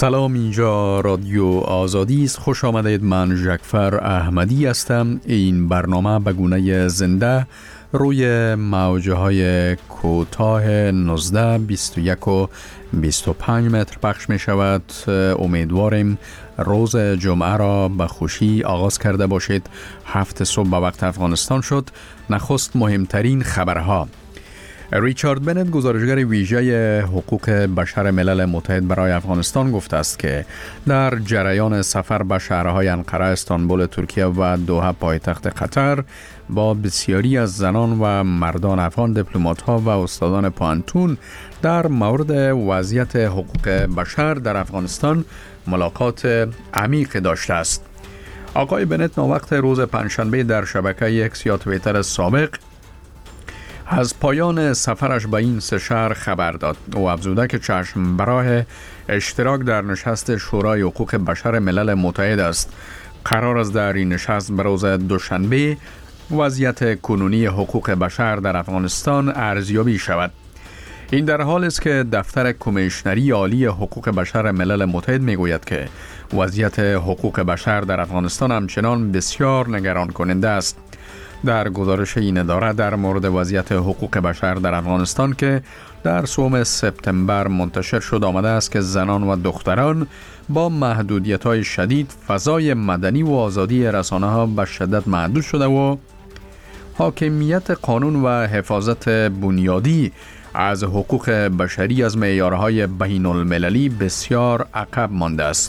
سلام، اینجا رادیو آزادی است. خوش آمدید. من ژکفر احمدی هستم. این برنامه به گونه زنده روی موجه های کوتاه 19، 21 و 25 متر پخش می شود. امیدواریم روز جمعه را به خوشی آغاز کرده باشید. 7 صبح به وقت افغانستان شد. نخست مهمترین خبرها. ریچارد بنت، گزارشگر ویژه حقوق بشر ملل متحد برای افغانستان، گفته است که در جریان سفر به شهرهای انقره، استانبول ترکیه و دوحه پایتخت قطر با بسیاری از زنان و مردان افغان دیپلمات‌ها و استادان پوهنتون در مورد وضعیت حقوق بشر در افغانستان ملاقات عمیق داشته است. آقای بنت ناوقت روز پنجشنبه در شبکه اکس یا توییتر سابق از پایان سفرش به این سه شهر خبر داد. او افزوده که چشم براه اشتراک در نشست شورای حقوق بشر ملل متحد است. قرار است در این نشست به روز دوشنبه وضعیت کنونی حقوق بشر در افغانستان ارزیابی شود. این در حالی است که دفتر کمیشنری عالی حقوق بشر ملل متحد میگوید که وضعیت حقوق بشر در افغانستان همچنان بسیار نگران کننده است. در گزارش این اداره در مورد وضعیت حقوق بشر در افغانستان که در 3 سپتامبر منتشر شد آمده است که زنان و دختران با محدودیت‌های شدید، فضای مدنی و آزادی رسانه‌ها به شدت محدود شده و حاکمیت قانون و حفاظت بنیادی از حقوق بشری از معیارهای بین‌المللی بسیار عقب مانده است.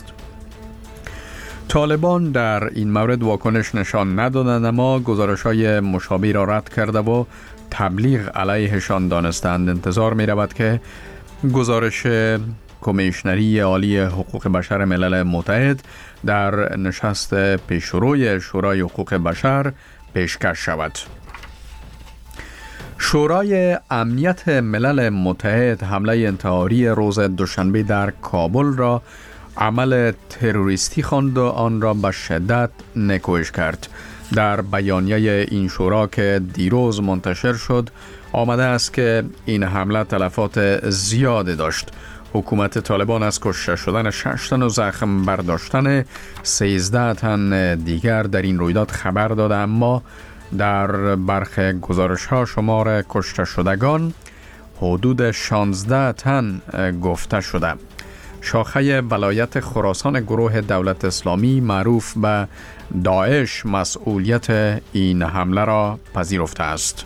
طالبان در این مورد واکنش نشان ندادند، اما گزارش‌های مشابه را رد کرده و تبلیغ علیهشان دانستند. انتظار می رود که گزارش کمیشنری عالی حقوق بشر ملل متحد در نشست پیشروی شورای حقوق بشر پیشکش شود. شورای امنیت ملل متحد حمله انتحاری روز دوشنبه در کابل را عمل تروریستی خواند و آن را به شدت نکوهش کرد. در بیانیه این شورا که دیروز منتشر شد آمده است که این حمله تلفات زیادی داشت. حکومت طالبان از کشته شدن 6 تن و زخم برداشتن 13 تن دیگر در این رویداد خبر داده، اما در برخی گزارش‌ها شمار کشته شدگان حدود 16 تن گفته شده. شاخه ولایت خراسان گروه دولت اسلامی معروف به داعش مسئولیت این حمله را پذیرفته است.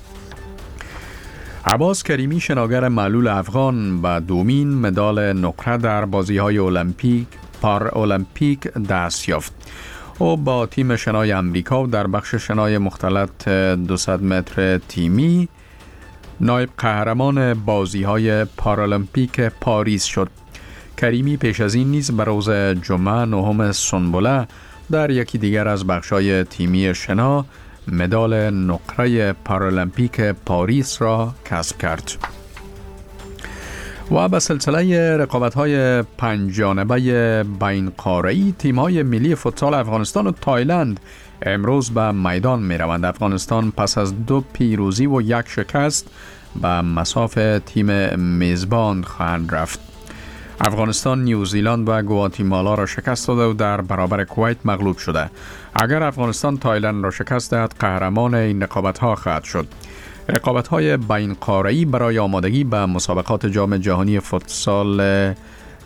عباس کریمی، شناگر معلول افغان، به دومین مدال نقره در بازی‌های پارالمپیک دست یافت. او با تیم شنای امریکا در بخش شنای مختلط 200 متر تیمی نایب قهرمان بازی‌های پارالمپیک پاریس شد. کریمی پیش از این نیز به روز جمعه 9 سنبله در یکی دیگر از بخش‌های تیمی شنا مدال نقره پارالمپیک پاریس را کسب کرد. و به سلسله رقابت‌های 5 جانبه بین‌قاره‌ای تیم‌های ملی فوتسال افغانستان و تایلند امروز به میدان می‌روند. افغانستان پس از 2 پیروزی و 1 شکست به مصاف تیم میزبان خواهند رفت. افغانستان نیوزیلند و گواتیمالا را شکست داده و در برابر کویت مغلوب شده. اگر افغانستان تایلند را شکست دهد قهرمان این رقابت‌ها خواهد شد. رقابت‌های بین‌قاره‌ای برای آمادگی به مسابقات جام جهانی فوتسال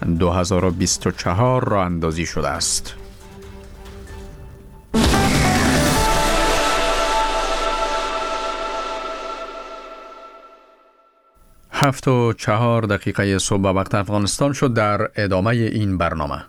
2024 راه اندازی شده است. 7:04 صبح به وقت افغانستان شد. در ادامه این برنامه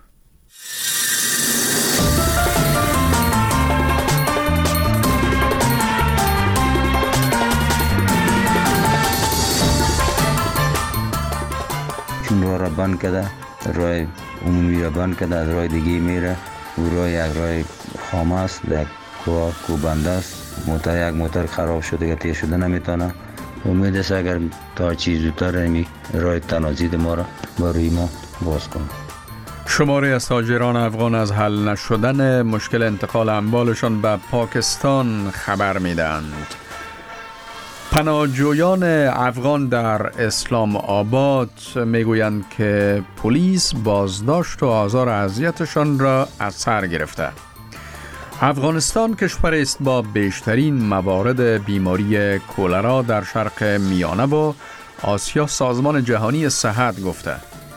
چون راه بند کرده، راه عمومی را بند کرده، از راه دیگه میره. او راه یک راه خامه است، یک کوبنده است. یک موتر خراب شده که تیر شده نمیتونه. امید است اگر تا چیز زودتر راه تنازید ما را با روی ما باز کنه. شماری از تاجران افغان از حل نشدن مشکل انتقال اموالشان به پاکستان خبر میدهند. پناهجویان افغان در اسلام آباد میگویند که پلیس بازداشت و آزار و اذیتشان را از سر گرفته. افغانستان کشوری است با بیشترین موارد بیماری کولرا در شرق میانه و آسیا. سازمان جهانی صحت گفته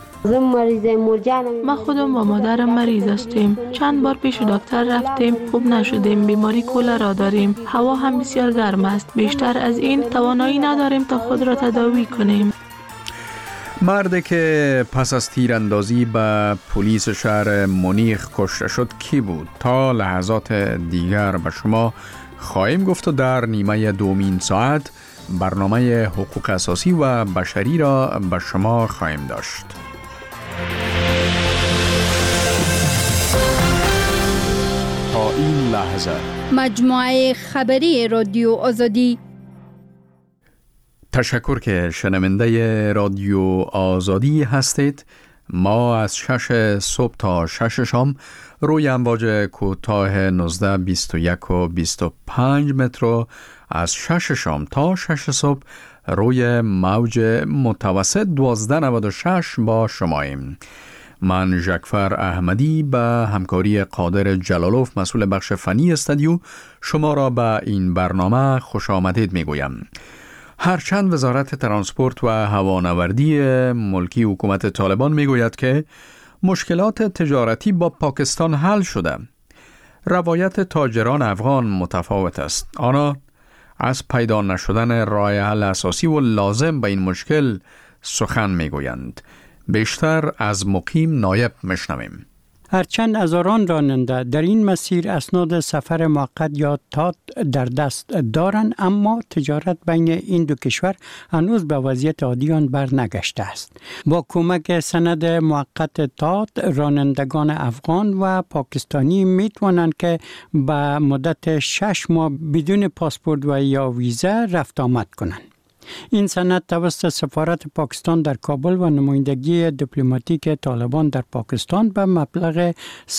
ما خودم و مادرم مریض هستیم. چند بار پیش دکتر رفتیم، خوب نشدیم. بیماری کولرا داریم. هوا هم بسیار گرم است. بیشتر از این توانایی نداریم تا خود را تداوی کنیم. مردی که پس از تیراندازی به پلیس شهر مونیخ کشته شد کی بود؟ تا لحظات دیگر به شما خواهیم گفت و در نیمه دومین ساعت برنامه حقوق اساسی و بشری را به شما خواهیم داشت. تا این لحظه مجموعه خبری رادیو آزادی. تشکر که شنونده رادیو آزادی هستید. ما از 6 صبح تا 6 شام روی امواج کوتاه 19، 21 و 25 متر، از 6 شام تا 6 صبح روی موج متوسط 1296 با شماییم. من ژکفر احمدی به همکاری قادر جلالوف مسئول بخش فنی استودیو شما را به این برنامه خوش آمدید میگویم. هرچند وزارت ترانسپورت و هوانوردی ملکی حکومت طالبان میگوید که مشکلات تجارتی با پاکستان حل شده، روایت تاجران افغان متفاوت است. آنها از پیدا نشدن راه حل اساسی و لازم به این مشکل سخن میگویند. بیشتر از مقیم نایب میشنویم. هرچند هزاران راننده در این مسیر اسناد سفر موقت یا تات در دست دارند، اما تجارت بین این دو کشور هنوز به وضعیت عادی آن برنگشته است. با کمک سند موقت تات، رانندگان افغان و پاکستانی می توانند که به مدت 6 ماه بدون پاسپورت و یا ویزا رفت آمد کنند. این سند توسط سفارت پاکستان در کابل و نمایندگی دیپلماتیک طالبان در پاکستان به مبلغ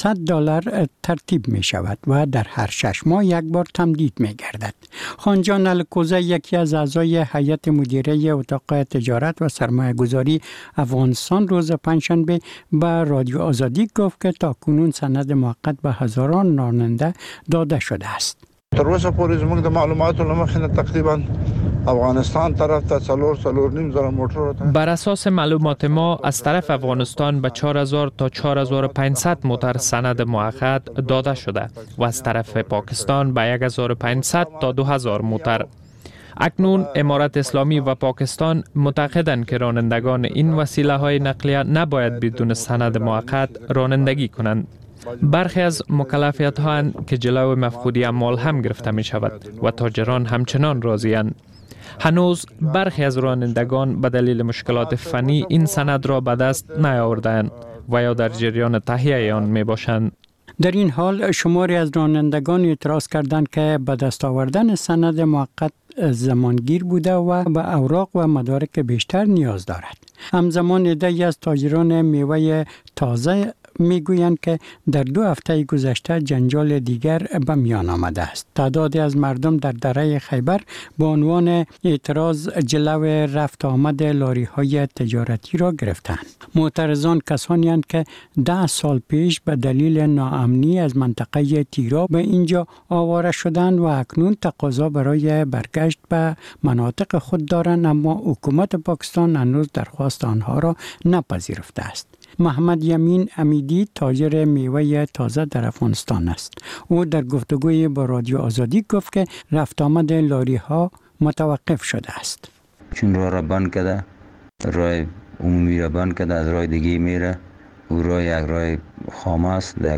$100 ترتیب می شود و در هر 6 ماه یک بار تمدید می گردد. خانجان الکوزه، یکی از اعضای هیئت مدیره اتاق تجارت و سرمایه گذاری افغانستان، روز پنجشنبه به رادیو آزادی گفت که تاکنون سند موقت به هزاران راننده داده شده است. تر اوسه پورې زموږ د معلوماتو له مخې نه تقریبا افغانستان طرف ته 4.5 موتور. بر اساس معلومات ما از طرف افغانستان به 4000 تا 4500 موتر سند موقت داده شده و از طرف پاکستان به 1500 تا 2000 موتر. اکنون امارت اسلامی و پاکستان معتقدند که رانندگان این وسیله های نقلیه نباید بدون سند موقت رانندگی کنند. برخی از مکلفیت ها که جلو مفقودی اموال هم گرفته می شود و تاجران همچنان راضی اند. هنوز برخی از رانندگان به دلیل مشکلات فنی این سند را به دست نیاوردند و یا در جریان تهیه آن می باشند. در این حال شماری از رانندگان اعتراض کردند که به دست آوردن سند موقت زمانگیر بوده و به اوراق و مدارک بیشتر نیاز دارد. همزمان عده‌ای از تاجران میوه تازه میگویند که در 2 هفته گذشته جنجال دیگر به میان آمده است. تعدادی از مردم در دره خیبر به عنوان اعتراض جلو رفت آمد لاری های تجارتی را گرفتند. معترضان کسانی اند که 10 سال پیش به دلیل ناامنی از منطقه تیرا به اینجا آواره شدند و اکنون تقاضا برای برگشت به مناطق خود دارند، اما حکومت پاکستان هنوز درخواست آنها را نپذیرفته است. محمد یمین امیدی تاجر میوه تازه در افغانستان است. او در گفتگوی با رادیو آزادی گفت که رفت آمد لاری ها متوقف شده است. چون راه را بند کرده، راه عمومی را بند کرده، از راه دیگه میره. او راه یک راه خامه است، یک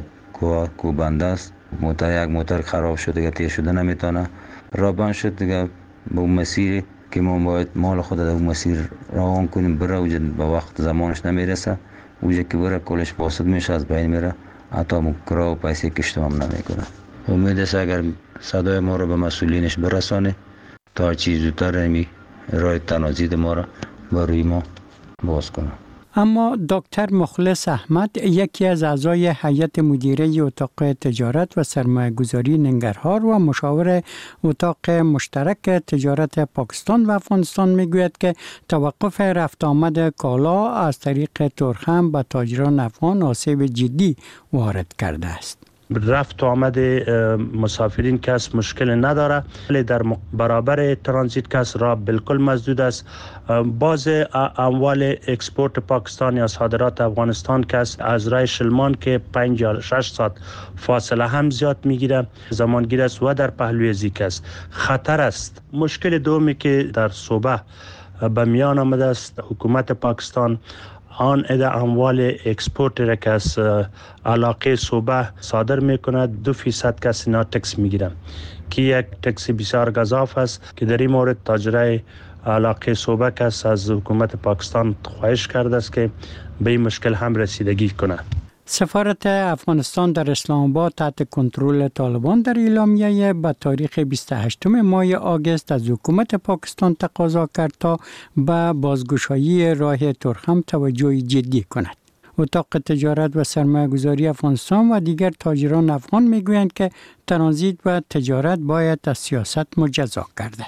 کوبنده است. یک موتر خراب شده که تیر شده نمیتونه. راه بند شد دیگه. به اون مسیری که ما باید مال خود در اون مسیر روان کنیم بره، اوجه به وقت زمانش نمیرسه. اوجه که بره کلش فاسد میشه، از بین میره، حتی مکرا و پیسه کشته هم نمیکنه. امید است اگر صدای ما رو به مسئولینش برسانه تا چیز زودتر راه تنازید ما رو بر روی ما باز کنه. اما دکتر مخلص احمد، یکی از اعضای هیئت مدیره اتاق تجارت و سرمایه‌گذاری ننگرهار و مشاور اتاق مشترک تجارت پاکستان و افغانستان میگوید که توقف رفت آمد کالا از طریق تورخم به تاجران افغان آسیب جدی وارد کرده است. رفت و آمد مسافرین کس مشکل نداره، ولی در برابر ترانزیت کس را بالکل مسدود است. باز اموال اکسپورت پاکستان یا صادرات افغانستان کس از راه شلمان که 5 یا 6 ساعت فاصله هم زیاد میگیره، زمانگیر است و در پهلوی زیک است، خطر است. مشکل دومی که در صوبه به میان آمده است، حکومت پاکستان آن اموال اکسپورت را که از علاقه صوبه صادر میکند 2% کس اینا تکس میگیرن که یک تکس بسیار گزاف است که در این مورد تاجرای علاقه صوبه کس از حکومت پاکستان خواهش کرده است که به این مشکل هم رسیدگی کنه. سفارت افغانستان در اسلام آباد تحت کنترل طالبان در اعلامیه به تاریخ 28 ماه آگوست از حکومت پاکستان تقاضا کرد تا به بازگشایی راه تورخم توجه جدی کند. اتاق تجارت و سرمایه‌گذاری افغانستان و دیگر تاجران افغان میگویند که ترانزیت و تجارت باید از سیاست مجزا گردد.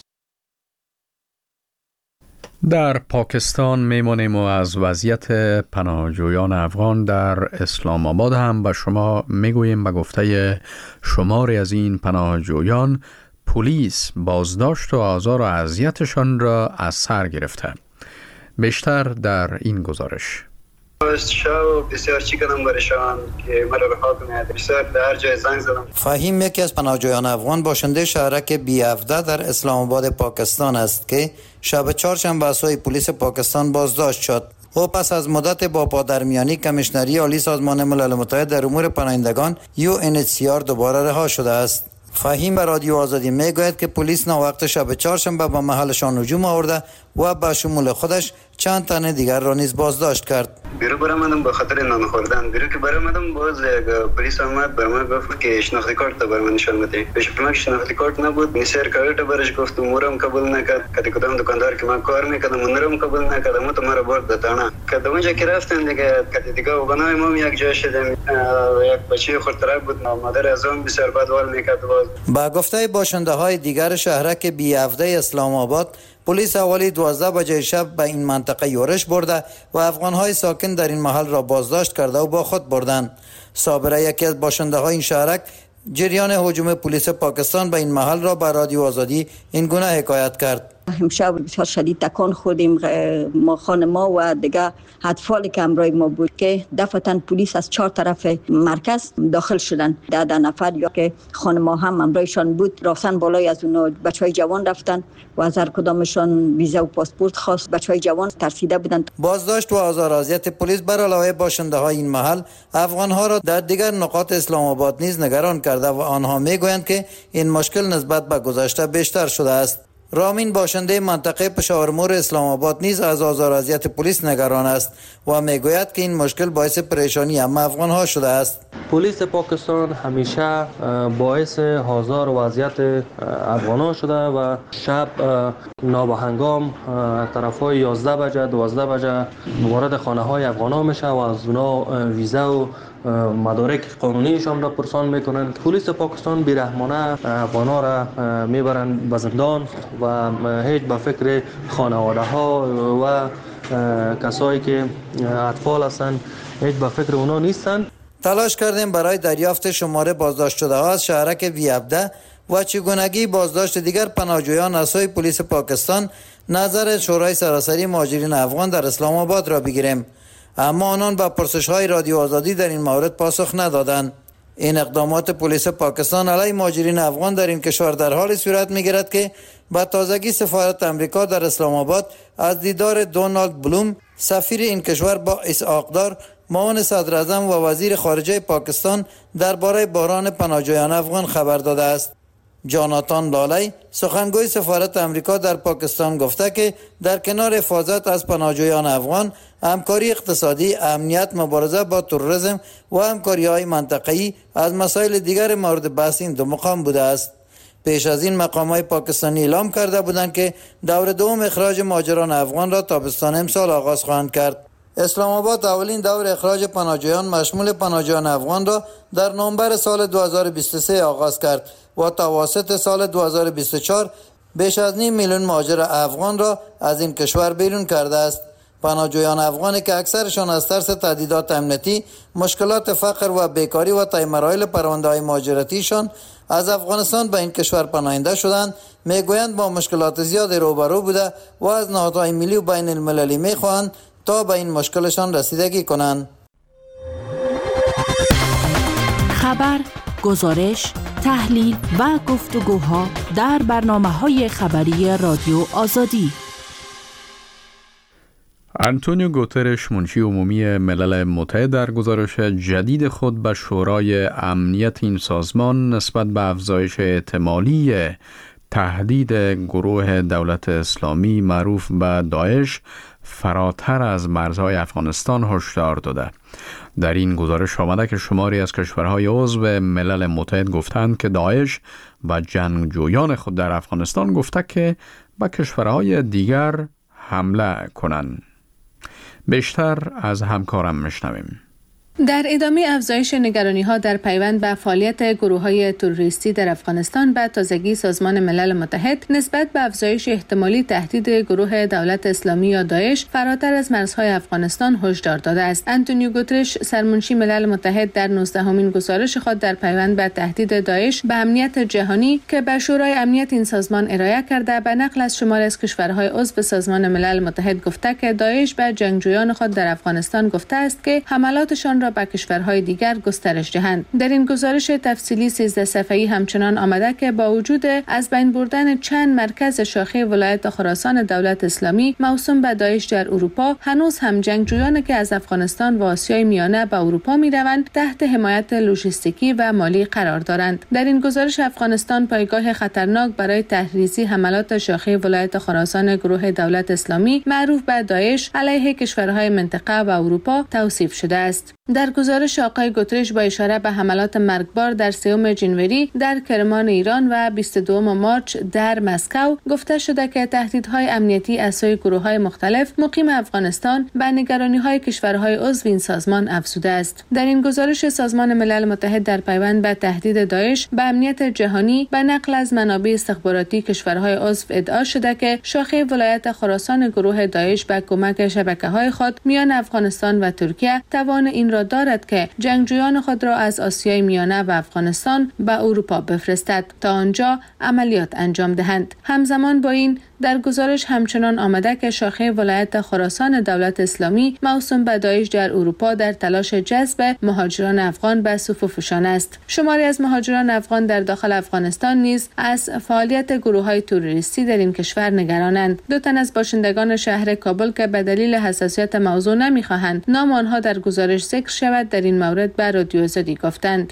در پاکستان میمانیم و از وضعیت پناهجویان افغان در اسلام آباد هم به شما میگوییم. به گفته شماری از این پناهجویان، پلیس بازداشت و آزار و اذیتشان را از سر گرفته. بیشتر در این گزارش. بسیار چی کردم برشان که مرا رها کنه، بسیار در جای زنگ زدم. فهیم یکی از پناهجویان افغان باشنده شهرک بی17 در اسلام آباد پاکستان است که شب چهارشنبه از سوی پلیس پاکستان بازداشت شد. او پس از مدت با پادرمیانی کمیشنری عالی سازمان ملل متحد در امور پناهندگان UNHCR دوباره رها شده است. فهیم به رادیو آزادی میگوید که پلیس ناوقت شب چهارشنبه به محلشان هجوم آورده و به شمول خودش چند تن دیگر را نیز بازداشت کرد. بیرو برآمدم به خاطر نان خوردن. بیرو که برآمدم باز پلیس آمد به من گفت که شناختی کارت بر من نشان بده. پیش من شناختی کارت نبود. نسیر کارت برش گفت مورم قبول نکرد. کدی کدام دکاندار که من کار میکردم اونم قبول نکرد. من تو مرا برد دتانا. که اونجا که رفتم دیگه کدی دیگه و بنای ما یک جای شدیم. یک بچه خردترک بود. مادر از اون بسیار بدوال میکرد. با گفته باشنده های دیگر شهرک بی17 اسلام آباد، پلیس حوالی 12 بجه شب به این منطقه یورش برده و افغان‌های ساکن در این محل را بازداشت کرده و با خود بردند. صابره یکی از باشنده های این شهرک جریان هجوم پلیس پاکستان به این محل را به رادیو آزادی این گونه حکایت کرد. امشب بسیار شدید تکان خوردیم، ما خانما و دیگه اطفالی که همراه ما بود که دفعتاً پلیس از 4 طرف مرکز داخل شدن. 10 نفر یا که خانما هم همراهشان بود رفتن بالای از اونا. بچهای جوان رفتن و از هر کدامشان ویزا و پاسپورت خواست. بچهای جوان ترسیده بودن. بازداشت و آزار و اذیت پلیس بر علاوه باشنده های این محل افغان‌ها را در دیگر نقاط اسلام آباد نیز نگران کرده و آنها میگویند که این مشکل نسبت به گذشته بیشتر شده است. رامین باشنده منطقه پشاورمور اسلام آباد نیز از آزار و اذیت پلیس نگران است و میگوید که این مشکل باعث پریشانی همه افغان‌ها شده است. پلیس پاکستان همیشه باعث آزار و اذیت افغان‌ها شده و شب نابهنگام طرفای 11 بجه 12 بجه وارد خانه‌های افغان‌ها میشه و از اونا ویزا و مدارک قانونیشان را پرسان میکنند. پلیس پاکستان بیرحمانه افغان‌ها را میبرند به زندان و هیچ به فکر خانواده ها و کسایی که اطفال هستند هیچ به فکر اونا نیستند. تلاش کردیم برای دریافت شماره بازداشت شده ها از شهرک بی17 و چگونگی بازداشت دیگر پناهجویان از سوی پلیس پاکستان نظر شورای سراسری مهاجرین افغان در اسلام آباد را بگیریم، اما آنان به پرسش‌های رادیو آزادی در این مورد پاسخ ندادند. این اقدامات پلیس پاکستان علیه مهاجرین افغان در این کشور در حال صورت می‌گیرد که با تازگی سفارت امریکا در اسلام آباد از دیدار دونالد بلوم سفیر این کشور با اسحاق‌دار معاون صدر اعظم و وزیر خارجه پاکستان درباره بحران پناهجویان افغان خبر داده است. جاناتان لالی سخنگوی سفارت امریکا در پاکستان گفته که در کنار حفاظت از پناهجویان افغان، همکاری اقتصادی، امنیت، مبارزه با تروریسم و همکاری‌های منطقه‌ای از مسائل دیگر مورد بحث این دو مقام بوده است. پیش از این مقام‌های پاکستانی اعلام کرده بودند که دور دوم اخراج مهاجران افغان را تابستان امسال آغاز خواهند کرد. اسلام آباد اولین دور اخراج پناهجویان مشمول پناهجویان افغان را در نوامبر سال 2023 آغاز کرد و تا واسط سال 2024 بیش از 5 میلیون مهاجر افغان را از این کشور بیرون کرده است. پناهجویان افغانی که اکثرشان از ترس تهدیدات امنیتی، مشکلات فقر و بیکاری و طی مراحل پرونده‌های مهاجرتیشان از افغانستان به این کشور پناهنده شدند، میگویند با مشکلات زیادی روبرو بوده و از نهادهای ملی و بین المللی میخواهند تا به این مشکلشان رسیدگی کنند. خبر، گزارش، تحلیل و گفتگوها در برنامه‌های خبری رادیو آزادی. آنتونیو گوترش، منشی عمومی ملل متحد، در گزارش جدید خود به شورای امنیت این سازمان نسبت به افزایش احتمالی تهدید گروه دولت اسلامی معروف به داعش فراتر از مرزهای افغانستان هشدار داده. در این گزارش آمده که شماری از کشورهای عضو ملل متحد گفتند که داعش و جنگجویان خود در افغانستان گفته که به کشورهای دیگر حمله کنند. بیشتر از همکارم میشنویم. در ادامه افزایش نگرانی‌ها در پیوند به فعالیت گروه‌های تروریستی در افغانستان، به تازگی سازمان ملل متحد نسبت به افزایش احتمالی تهدید گروه دولت اسلامی یا داعش فراتر از مرزهای افغانستان هشدار داده است. آنتونیو گوترش، سرمنشی ملل متحد، در 19مین گزارش خود در پیوند به تهدید داعش به امنیت جهانی که به شورای امنیت این سازمان ارائه کرده، به نقل از شماری از کشورهای عضو سازمان ملل متحد گفته که داعش به جنگجویان خود در افغانستان گفته است که حملاتشان را به کشورهای دیگر گسترش دهند. در این گزارش تفصیلی 13 صفحه‌ای همچنان آمده که با وجود از بین بردن چند مرکز شاخه ولایت خراسان دولت اسلامی موسوم به داعش در اروپا، هنوز هم جنگجویانی که از افغانستان و آسیای میانه به اروپا می‌روند تحت حمایت لوجستیکی و مالی قرار دارند. در این گزارش افغانستان پایگاه خطرناک برای تحریزی حملات شاخه ولایت خراسان گروه دولت اسلامی معروف به داعش علیه کشورهای منطقه و اروپا توصیف شده است. در گزارش آقای گوترش با اشاره به حملات مرگبار در 3 جنوری در کرمان ایران و 22 مارچ در مسکو گفته شده که تهدیدهای امنیتی از سوی گروه‌های مختلف مقیم افغانستان به نگرانی‌های کشورهای عضو این سازمان افزوده است. در این گزارش سازمان ملل متحد در پیوند به تهدید داعش به امنیت جهانی به نقل از منابع استخباراتی کشورهای عضو ادعا شده که شاخه ولایت خراسان گروه داعش به کمک شبکه‌های خود میان افغانستان و ترکیه توان این را دارد که جنگجویان خود را از آسیای میانه و افغانستان به اروپا بفرستد تا آنجا عملیات انجام دهند. همزمان با این در گزارش همچنان آمده که شاخه ولایت خراسان دولت اسلامی موسوم به داعش در اروپا در تلاش جذب مهاجران افغان به صفوفشان است. شماری از مهاجران افغان در داخل افغانستان نیز از فعالیت گروه‌های تروریستی در این کشور نگرانند. 2 تن از باشندگان شهر کابل که به دلیل حساسیت موضوع نمی‌خواهند نام آنها در گزارش ذکر شود، در این مورد به رادیو آزادی گفتند.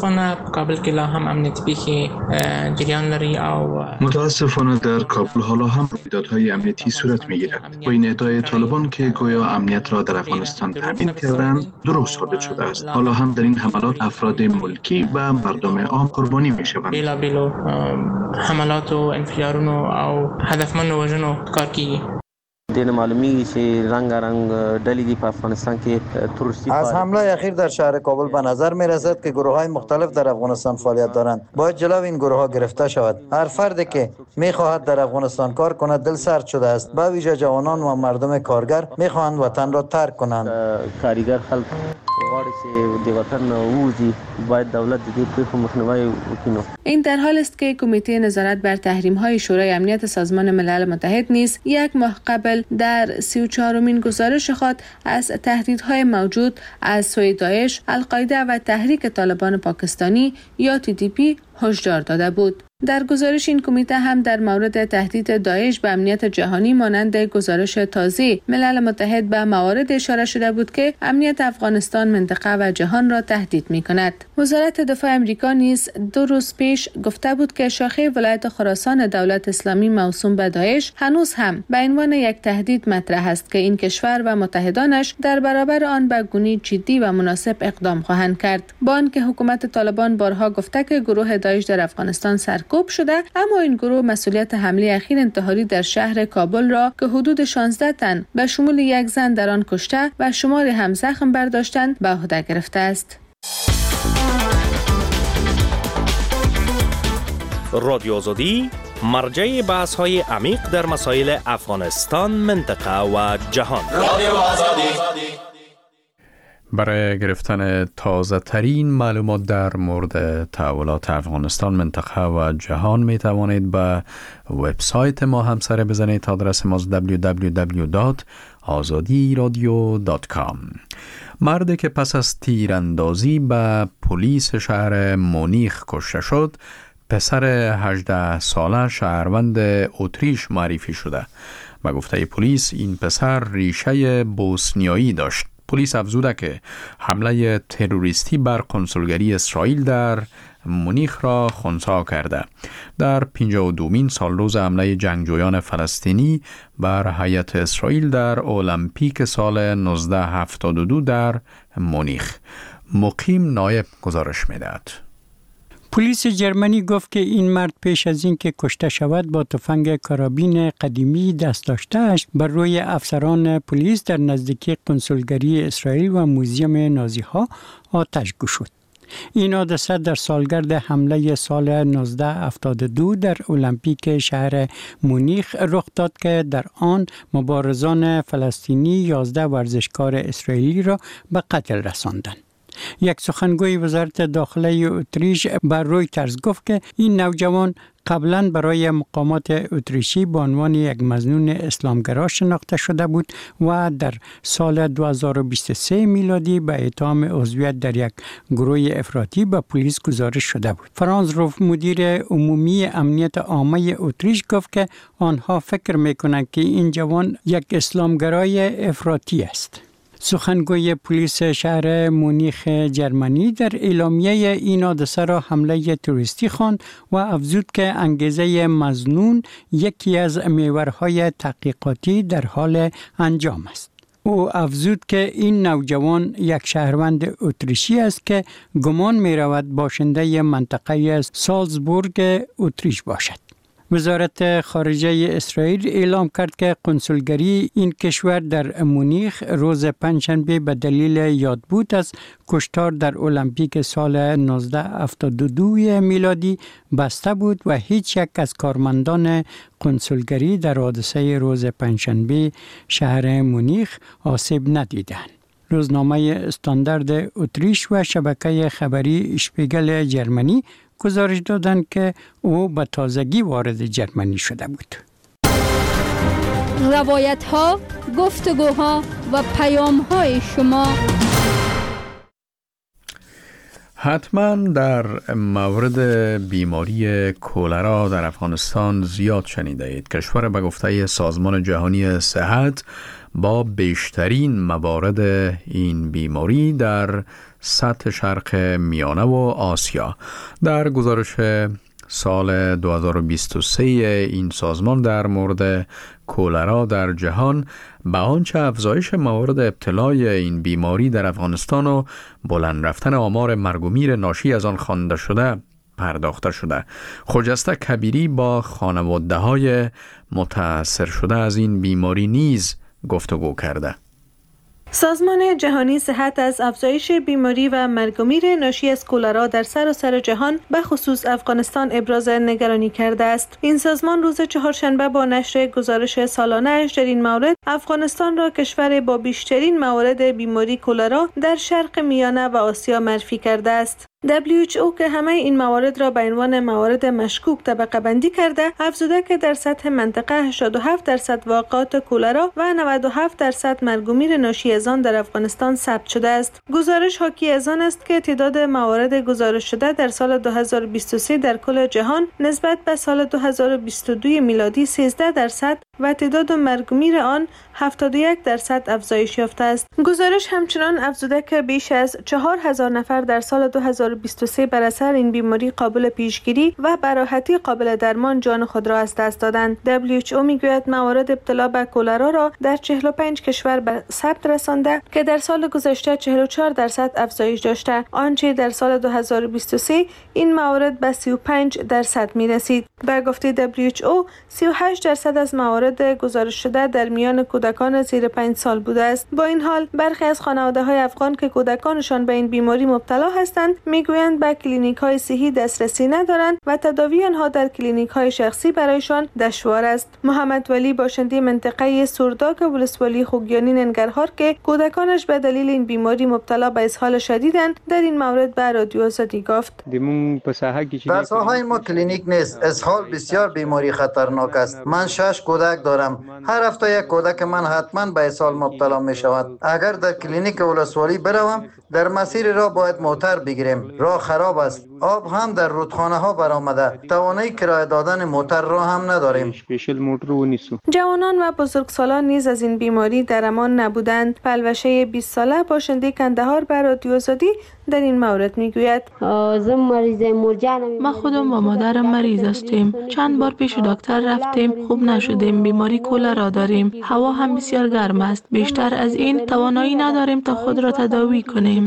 متاسفانه در کابل حالا هم رویدادهای امنیتی صورت می‌گیرد. با این ادعای طالبان که گویا امنیت را در افغانستان تامین کردند دروغ ثابت شده است. حالا هم در این حملات افراد ملکی و مردم عام قربانی می‌شوند. حملات و انفجارونو او هدفمند وژنو کار کیږي. دین معلومی چې رنگ ډلې دی په افغانستان کې تروریستی. از حمله اخیر در شهر کابل به نظر می رسد که گروه‌های مختلف در افغانستان فعالیت دارند. باید جلو این گروه‌ها گرفته شود. هر فردی که می خواهد در افغانستان کار کند دل سرد شده است. به ویژه جوانان و مردم کارگر می خواهند وطن را ترک کنند. کارگر خلک غواړي چې د وطن ووځي، باید دولت د دې پیښو مخنیوی وکړي. این در حال است که کمیته نظارت بر تحریم‌های شورای امنیت سازمان ملل متحد نیز 1 ماه قبل در 34مین گزارش خود از تهدیدهای موجود از سوی داعش، القاعده و تحریک طالبان پاکستانی یا TTP هشدار داده بود. در گزارش این کمیته هم در مورد تهدید داعش به امنیت جهانی مانند گزارش تازه ملل متحد به موارد اشاره شده بود که امنیت افغانستان، منطقه و جهان را تهدید می‌کند. وزارت دفاع آمریکا نیز 2 روز پیش گفته بود که شاخه ولایت خراسان دولت اسلامی موسوم به داعش هنوز هم به عنوان یک تهدید مطرح است که این کشور و متحدانش در برابر آن به گونه جدی و مناسب اقدام خواهند کرد. با آنکه حکومت طالبان بارها گفته که گروه داعش در افغانستان محکوم شده، اما این گروه مسئولیت حمله اخیر انتحاری در شهر کابل را که حدود 16 تن به شمول یک زن در آن کشته و شماری هم زخم برداشتند به عهده گرفته است. رادیو آزادی مرجع بحث‌های عمیق در مسائل افغانستان، منطقه و جهان. رادیو آزادی. برای گرفتن تازه ترین معلومات در مورد تحولات افغانستان، منطقه و جهان می توانید به وبسایت ما هم سر بزنید. آدرس ما www.azadiradio.com. مردی که پس از تیراندازی به پلیس شهر مونیخ کشته شد، پسر 18 ساله شهروند اتریش معرفی شده. به گفته پلیس این پسر ریشه بوسنیایی داشت. پلیس افزوده که حمله تروریستی بر کنسولگری اسرائیل در مونیخ را خنثی کرده. در 52مین سالروز حمله جنگجویان فلسطینی بر هیئت اسرائیل در المپیک سال 1972 در مونیخ. مقیم نایب گزارش می‌دهد. پلیس جرمنی گفت که این مرد پیش از این که کشته شود با تفنگ کارابین قدیمی دست داشته‌اش بر روی افسران پلیس در نزدیکی کنسولگری اسرائیل و موزیم نازی‌ها آتش گشود. این حادثه در سالگرد حمله سال 1972 در المپیک شهر مونیخ رخ داد که در آن مبارزان فلسطینی 11 ورزشکار اسرائیلی را به قتل رساندند. یک سخنگوی وزارت داخله اتریش بر رویترز گفت که این نوجوان قبلا برای مقامات اتریشی به عنوان یک مظنون اسلامگرا شناخته شده بود و در سال 2023 میلادی به اتهام عضویت در یک گروه افراطی به پلیس گزارش شده بود. فرانز روف، مدیر عمومی امنیت عامه اتریش، گفت که آنها فکر میکنند که این جوان یک اسلامگرای افراطی است. سخنگوی پلیس شهر مونیخ جرمنی در اعلامیه این حادثه را حمله تروریستی خواند و افزود که انگیزه مظنون یکی از محورهای تحقیقاتی در حال انجام است. او افزود که این نوجوان یک شهروند اتریشی است که گمان می رود باشنده منطقه سالزبورگ اتریش باشد. وزارت خارجه اسرائیل اعلام کرد که کنسولگری این کشور در مونیخ روز پنجشنبه به دلیل یادبود از کشتار در المپیک سال 1972 میلادی بسته بود و هیچ یک از کارمندان کنسولگری در حادثه روز پنجشنبه شهر مونیخ آسیب ندیدند. روزنامه استاندارد اتریش و شبکه خبری اشپیگل جرمنی گزارش دادند که او به تازگی وارد جرمنی شده بود. روایت ها، گفتگوها و پیام های شما حتما در مورد بیماری کولرا در افغانستان زیاد شنیده اید. کشور به گفته سازمان جهانی صحت با بیشترین موارد این بیماری در سطح شرق میانه و آسیا. در گزارش سال 2023 این سازمان در مورد کولرا در جهان به آنچه افزایش موارد ابتلای این بیماری در افغانستان و بلند رفتن آمار مرگ و میر ناشی از آن خوانده شده پرداخته شده. خجسته کبیری با خانواده‌های متاثر شده از این بیماری نیز گفتگو کرده. سازمان جهانی صحت از افزایش بیماری و مرگ و میر ناشی از کولرا در سراسر جهان به خصوص افغانستان ابراز نگرانی کرده است. این سازمان روز چهارشنبه با نشر گزارش سالانه‌اش در این مورد افغانستان را کشور با بیشترین موارد بیماری کولرا در شرق میانه و آسیا معرفی کرده است. WHO که همه این موارد را به عنوان موارد مشکوک طبقه بندی کرده، افزوده که در سطح منطقه 87% واقعات کولرا و 97% مرگ و میر ناشی از آن در افغانستان ثبت شده است. گزارش حاکی از آن است که تعداد موارد گزارش شده در سال 2023 در کل جهان نسبت به سال 2022 میلادی 13% و تعداد مرگ و میر آن 71% افزایش یافته است. گزارش همچنان افزوده که بیش از 4000 نفر در سال 2023 2023 بر اثر این بیماری قابل پیشگیری و به راحتی قابل درمان جان خود را از دست دادند. WHO میگوید موارد ابتلا به کولرا را در 45 کشور به ثبت رسانده که در سال گذشته 44% افزایش داشته، آنچه در سال 2023 این موارد به 35% می رسید. به گفته WHO 38% از موارد گزارش شده در میان کودکان زیر 5 سال بوده است. با این حال برخی از خانواده‌های افغان که کودکانشان به این بیماری مبتلا هستند میگویند به کلینیک‌های صحی دسترسی ندارند و تداوی آنها در کلینیک‌های شخصی برایشان دشوار است. محمد ولی باشنده منطقه سرداک ولسوالی خوگیانی ننگرهار که کودکانش به دلیل این بیماری مبتلا به اسهال شدیدند در این مورد به رادیو آزادی گفت: در ساحه ما کلینیک نیست. اسهال بسیار بیماری خطرناک است. من 6 کودک دارم. هر هفته یک کودک من حتما به اسهال مبتلا می شود. اگر در کلینیک ولسوالی بروم در مسیر راه باید موتر بگیریم. راه خراب است. آب هم در رودخانه ها برآمده. توانایی کرایه دادن موتر را هم نداریم. جوانان و بزرگسالان نیز از این بیماری در امان نبودند. پلوشه 20 ساله باشنده کندهار به رادیو آزادی در این مورد میگوید: ما خودم و مادرم مریض هستیم. چند بار پیش دکتر رفتیم، خوب نشدیم. بیماری کولرا داریم. هوا هم بسیار گرم است. بیشتر از این توانایی نداریم تا خود را تداوی کنیم.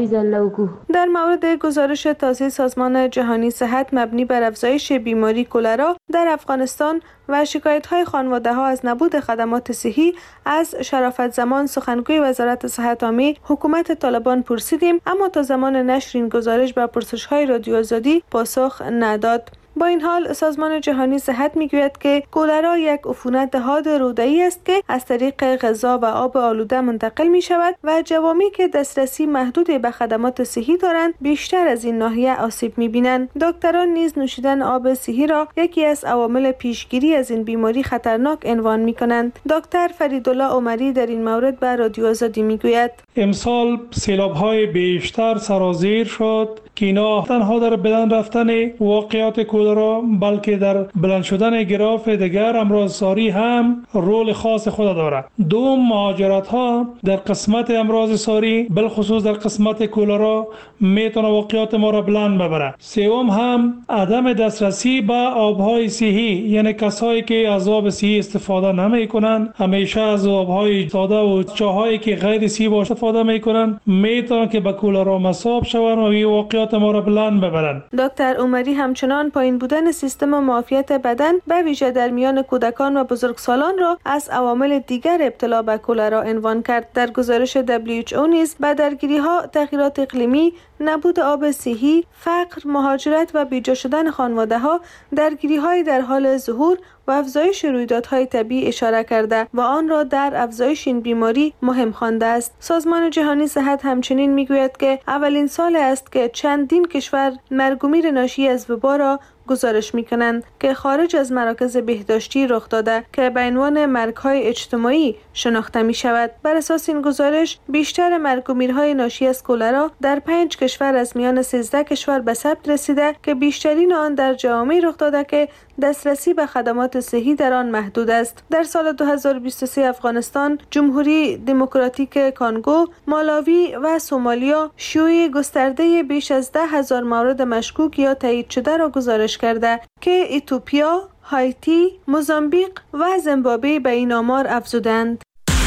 در مورد گزارش تازه سازمان جهانی صحت مبنی بر افزایش بیماری کولرا در افغانستان و شکایت‌های خانواده‌ها از نبود خدمات صحی از شرافت زمان سخنگوی وزارت صحت عامه حکومت طالبان پرسیدیم، اما تا زمان نشر این گزارش به پرسش‌های رادیو آزادی پاسخ نداد. با این حال سازمان جهانی صحت میگوید که کولرا یک عفونت حاد روده‌ای است که از طریق غذا و آب آلوده منتقل می شود و جوامعی که دسترسی محدود به خدمات صحی دارند بیشتر از این ناحیه آسیب می بینند. دکتران نیز نوشیدن آب صحی را یکی از عوامل پیشگیری از این بیماری خطرناک عنوان می کنند. دکتر فریدالله عمری در این مورد به رادیو آزادی میگوید: امسال سیلاب‌های بیشتر سرازیر شد که اینا تنها در بلند رفتن واقعات کولرا بلکه در بلند شدن گراف دیگر امراض‌ساری هم رول خاص خود دارد. دوم، مهاجرت ها در قسمت امراض ساری بالخصوص در قسمت کولرا میتونه واقعات ما را بلند ببره. سوم هم عدم دسترسی به آبهای صحی، یعنی کسایی که از آب صحی استفاده نمیکنن همیشه از آبهای ساده و چاهایی که غیر صحی استفاده میکنن میتونه که به کولرا مصاب شوند و این واقعات ما را بلند ببرن. دکتر عمری همچنان پایین بودن سیستم معافیت بدن به ویژه در میان کودکان و بزرگسالان را از عوامل دیگر ابتلا به کولرا عنوان کرد. در گزارش WHO نیز به درگیری‌ها تغییرات اقلیمی، نبود آب صحی، فقر، مهاجرت و بیجا شدن خانواده‌ها درگیری‌های در حال ظهور و افزایش رویدادهای طبیعی اشاره کرده و آن را در افزایش این بیماری مهم خوانده است. سازمان جهانی صحت همچنین میگوید که اولین سال است که چندین کشور مرگ و میر ناشی از وبا را گزارش می‌کنند که خارج از مراکز بهداشتی رخ داده که به عنوان مرگ‌های اجتماعی شناخته می‌شود. بر اساس این گزارش بیشتر مرگ و میرهای ناشی از کولرا در 5 کشور از میان 13 کشور به ثبت رسیده که بیشترین آن در جوامعی رخ داده که دسترسی به خدمات صحی در آن محدود است. در سال 2023 افغانستان، جمهوری دموکراتیک کانگو، مالاوی و سومالیا شیوع گسترده بیش از 10,000 مورد مشکوک یا تایید شده را گزارش کرده که اتیوپیا، هایتی، موزامبیق و زیمبابوه به این آمار افزودند.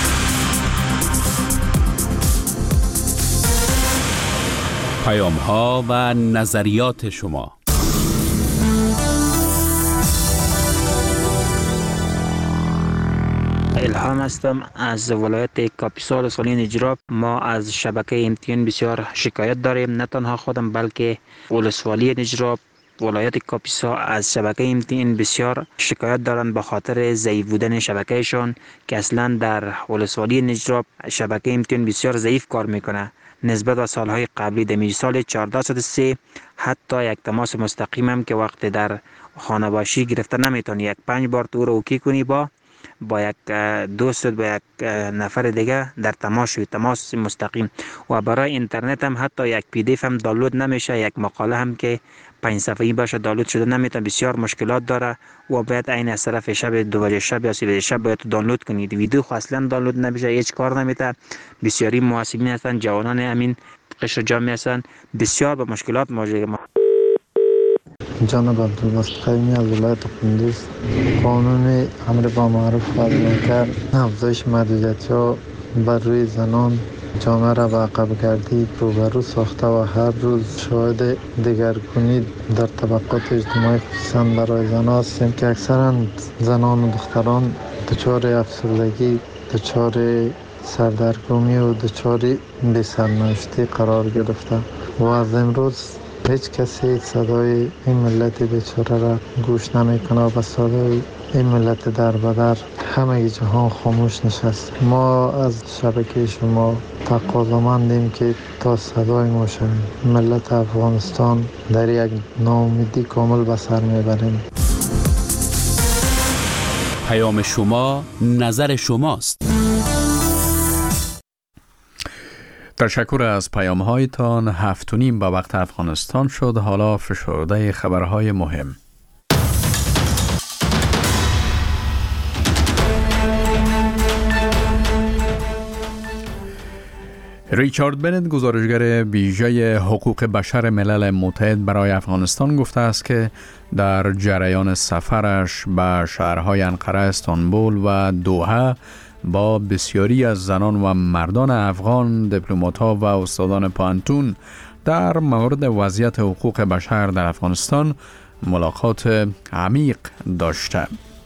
پیام‌ها و نظریات شما. الهام هستم از ولایت کاپیسا ولسوالی نجراب. ما از شبکه امتیان بسیار شکایت داریم، نه تنها خودم بلکه ولسوالی نجراب، ولایت کاپیسا از شبکه امتیان بسیار شکایت دارند به خاطر ضعیف بودن شبکهشان که اصلا در ولسوالی نجراب شبکه امتیان بسیار ضعیف کار میکنه نسبت به سالهای قبلی. در سال 1403 حتی یک تماس مستقیم هم که وقت در خانه باشی گرفته نمیتونی، یک 5 بار تو رو اوکی کنی با یک دوست با یک نفر دیگه در تماس مستقیم. و برای اینترنت هم حتی یک پی دی اف هم دانلود نمیشه، یک مقاله هم که 5 صفحه‌ای باشه دانلود شده نمیتونه، بسیار مشکلات داره و باید عین از طرف شب 2 بجه شب یا 3 بجه شب باید دانلود کنید. ویدیو خو اصلا دانلود نمیشه، هیچ کار نمیته. بسیاری محصلین هستن، جوانان همین قشر جامعه هستند بسیار به مشکلات مواجه ما. جناب عبدالباسط قیمی از ولایت قندوز، قانون امر با معروف و منکر افزایش محدودیت‌ها بر روی زنان جامعه را به عقب گردی روبرو ساخته و هر روز شاهد دگرگونی در طبقات اجتماعی خصوصا برای زنان هستیم که اکثرا زنان و دختران دچار افسردگی، دچار سردرگمی و دچار بی‌سرنوشتی قرار گرفته و از امروز هیچ کسی صدای این ملت بیچاره را گوش نمیکنه و صدای این ملت در بدر همه جهان خاموش نشست. ما از شبکه شما تقاضامندیم که تا صدای ما شویم. ملت افغانستان در یک ناامیدی کامل به سر میبریم. پیام شما نظر شماست. تشکر از پیام هایتان. 7:30 به وقت افغانستان شد. حالا فشرده خبرهای مهم. ریچارد بنت، گزارشگر ویژه حقوق بشر ملل متحد برای افغانستان، گفته است که در جریان سفرش به شهرهای انقره، استانبول و دوحه با بسیاری از زنان و مردان افغان، دیپلمات‌ها و استادان پانتون در مورد وضعیت حقوق بشر در افغانستان ملاقات عمیق داشته.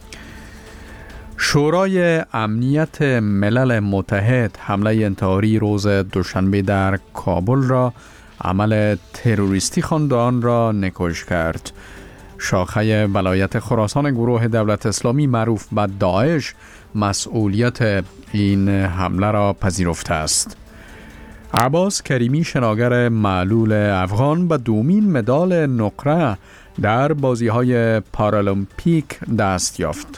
شورای امنیت ملل متحد حمله انتحاری روز دوشنبه در کابل را عمل تروریستی خواند و آن را نکوش کرد. شاخه ولایت خراسان گروه دولت اسلامی معروف به داعش مسئولیت این حمله را پذیرفته است. عباس کریمی، شناگر معلول افغان، به دومین مدال نقره در بازی‌های پارالمپیک دست یافت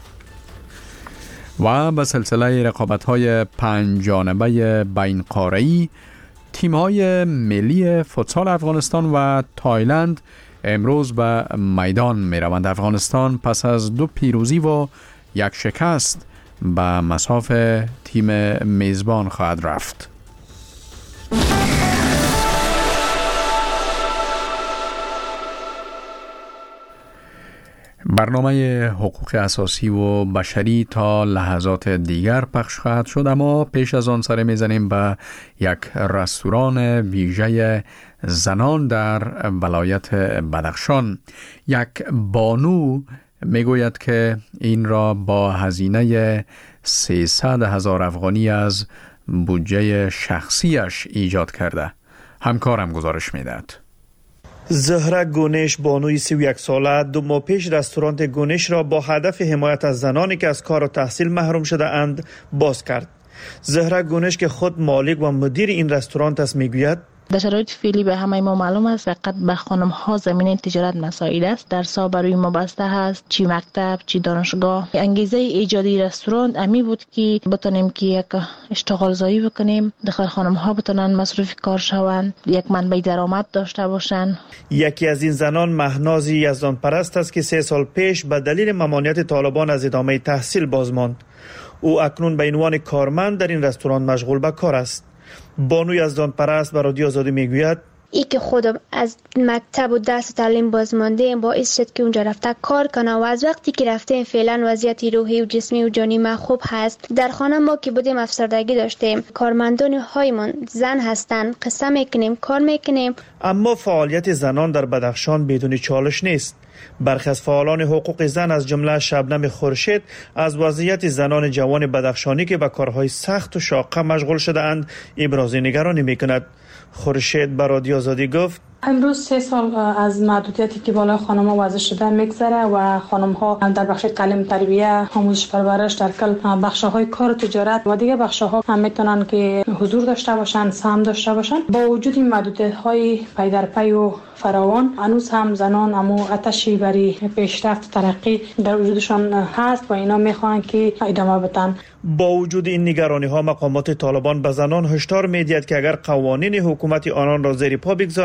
و به سلسله رقابت‌های 5 جانبه بین قاره‌ای تیم‌های ملی فوتسال افغانستان و تایلند امروز به میدان می‌روند. افغانستان پس از 2 پیروزی و 1 شکست به مصاف تیم میزبان خواهد رفت. برنامه حقوق اساسی و بشری تا لحظات دیگر پخش خواهد شد، اما پیش از آن سر میزنیم به یک رستوران ویژه زنان در ولایت بدخشان. یک بانو میگوید که این را با هزینه 300,000 افغانی از بودجه شخصیش ایجاد کرده. همکارم گزارش میدهد. زهره گونش، بانوی 31 ساله، 2 ماه پیش رستوران گونش را با هدف حمایت از زنانی که از کار و تحصیل محروم شده اند باز کرد. زهره گونش که خود مالک و مدیر این رستوران است میگوید در شرایط فعلی به همه ما معلوم است فقط به خانم ها زمینه تجارت مساعد است. درس‌ها برای ما بسته است، چی مکتب چی دانشگاه. انگیزه ایجادی رستوران امی بود که بتونیم که یک اشتغال زایی بکنیم، داخل خانم ها بتونن مصروف کار شوند، یک منبع درآمد داشته باشند. یکی از این زنان مهناز یزدان پرست است که 3 سال پیش به دلیل ممانعت طالبان از ادامه تحصیل باز ماند. او اکنون به عنوان کارمند در این رستوران مشغول به کار است. بانو یزدان پرست به رادیو آزادی میگوید ای که خودم از مکتب و درس و تعلیم باز مانده باعث شد که اونجا رفته کار کنم و از وقتی که رفتیم فعلا وضعیت روحی و جسمی و جانی ما خوب هست. در خانه ما که بودیم افسردگی داشتیم، کارمندان هایمان زن هستند، قصه میکنیم، کار میکنیم. اما فعالیت زنان در بدخشان بدون چالش نیست. برخی از فعالان حقوق زن از جمله شبنم خورشید از وضعیت زنان جوان بدخشانی که به کارهای سخت و شاقه مشغول شده اند ابراز نگرانی میکند. خورشید به رادیو آزادی گفت امروز 3 سال از محدودیتی که بالای خانم‌ها وضع شده میگذره و خانم‌ها در بخش تعلیم تربیت، آموزش پرورش، در کل بخش‌های کار و تجارت و دیگه بخش‌ها هم میتونن که حضور داشته باشن، سهم داشته باشن. با وجود این محدودیت‌های پی در پی و فراوان، هنوز هم زنان امو آتشی برای پیشرفت ترقی در وجودشان هست و اینا میخوان که ادامه بدن. با وجود این نگرانی‌ها، مقامات طالبان به زنان هشدار می‌دهد که اگر قوانین حکومت آنان را زیر پا بگذارند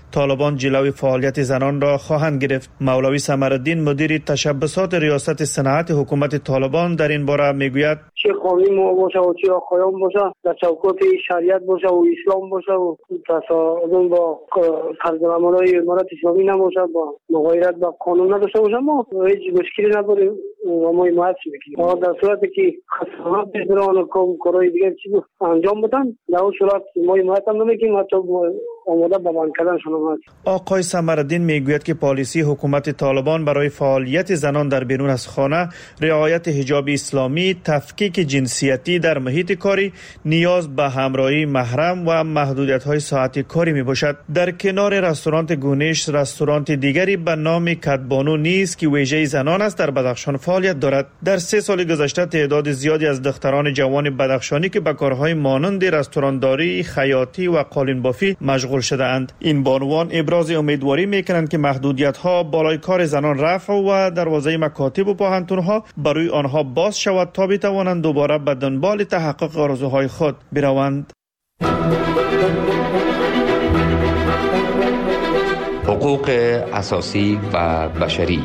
طالبان جلوی فعالیت زنان را خواهند گرفت. مولوی سمرالدین مدیر تشبسات ریاست صنعت حکومت طالبان در این باره میگوید چه قانون ما باشه و چه آقایان باشه در چوکات شریعت باشه و اسلام باشه و تصادم با قرض‌نمای امارت اسلامی نباشه، با مغایرت با قانون نداشته باشه، ما هیچ مشکلی نداریم و ما حمایت میکنیم. در صورتی که خسارات بگیرن و کارهای دیگر چیزی انجام بدن، در اون صورت ما حمایت هم نمیکنیم، حتی آماده به من کردنشون هم. آقای سمرالدین میگوید که پالیسی حکومت طالبان برای فعالیت زنان در بیرون از خانه، رعایت حجاب اسلامی، تفکیک جنسیتی در محیط کاری، نیاز به همراهی محرم و محدودیت‌های ساعتی کاری میباشد. در کنار رستوران گونش، رستوران دیگری به نام کدبانو نیز که ویژه زنان است در بدخشان فعالیت دارد. در 3 سال گذشته تعداد زیادی از دختران جوان بدخشانی که به کارهای مانند رستورانداری، خیاطی و قالین بافی مشغول شده اند. این بانوان ابراز امیدواری میکنند که محدودیت‌ها بالای کار زنان رفع و دروازه مکاتب و پوهنتون‌ها برای آنها باز شود تا بتوانند دوباره به دنبال تحقق آرزوهای خود بروند. حقوق اساسی و بشری.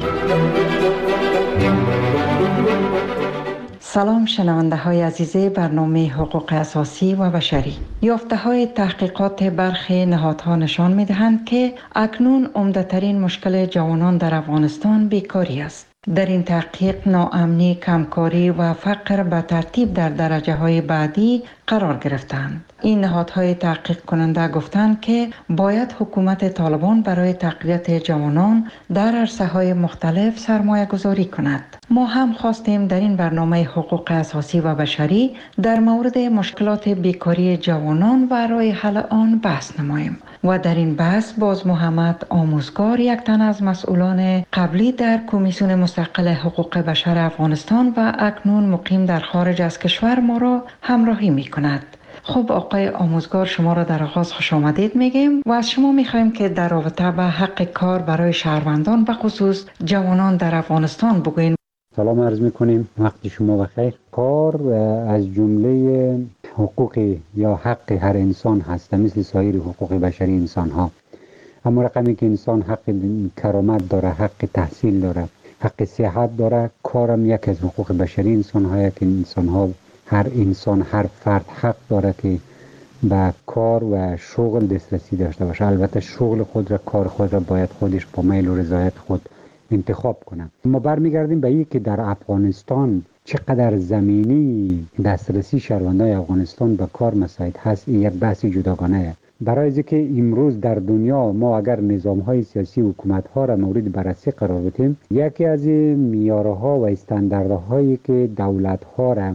سلام شنونده های عزیز برنامه حقوق اساسی و بشری. یافته های تحقیقات برخی نهادها نشان می دهند که اکنون عمده‌ترین مشکل جوانان در افغانستان بیکاری است. در این تحقیق ناامنی، کمکاری و فقر به ترتیب در درجه های بعدی قرار گرفتند. این نهادهای تحقیق کننده گفتند که باید حکومت طالبان برای تقویت جوانان در عرصه‌های مختلف سرمایه گذاری کند. ما هم خواستیم در این برنامه حقوق اساسی و بشری در مورد مشکلات بیکاری جوانان و راه حل آن بحث نماییم. و در این بحث باز محمد آموزگار، یک تن از مسئولان قبلی در کمیسیون مستقل حقوق بشر افغانستان و اکنون مقیم در خارج از کشور، ما را همراهی می کند. خب آقای آموزگار، شما را در آغاز خوش آمدید میگیم و از شما میخوایم که در رابطه به حق کار برای شهروندان و خصوص جوانان در افغانستان بگوین. سلام عرض میکنیم، وقت شما بخیر. کار از جمله حقوق یا حق هر انسان هست، مثل سایر حقوق بشری انسان ها. اما رقمی که انسان حق کرامت داره، حق تحصیل داره، حق صحت داره، کارم یک از حقوق بشری انسان ها، که انسان ها، هر انسان، هر فرد حق داره که به کار و شغل دسترسی داشته باشه. البته شغل خود را، کار خود را باید خودش با میل و رضایت خود انتخاب کنه. ما برمیگردیم به این که در افغانستان چقدر زمینی دسترسی شهروندان افغانستان به کار مساعد هست، این یک بحث جداگانه است. برای اینکه امروز در دنیا ما اگر نظام‌های سیاسی حکومت‌ها را مورد بررسی قرار بدیم، یکی از معیارها و استانداردهایی که دولت‌ها را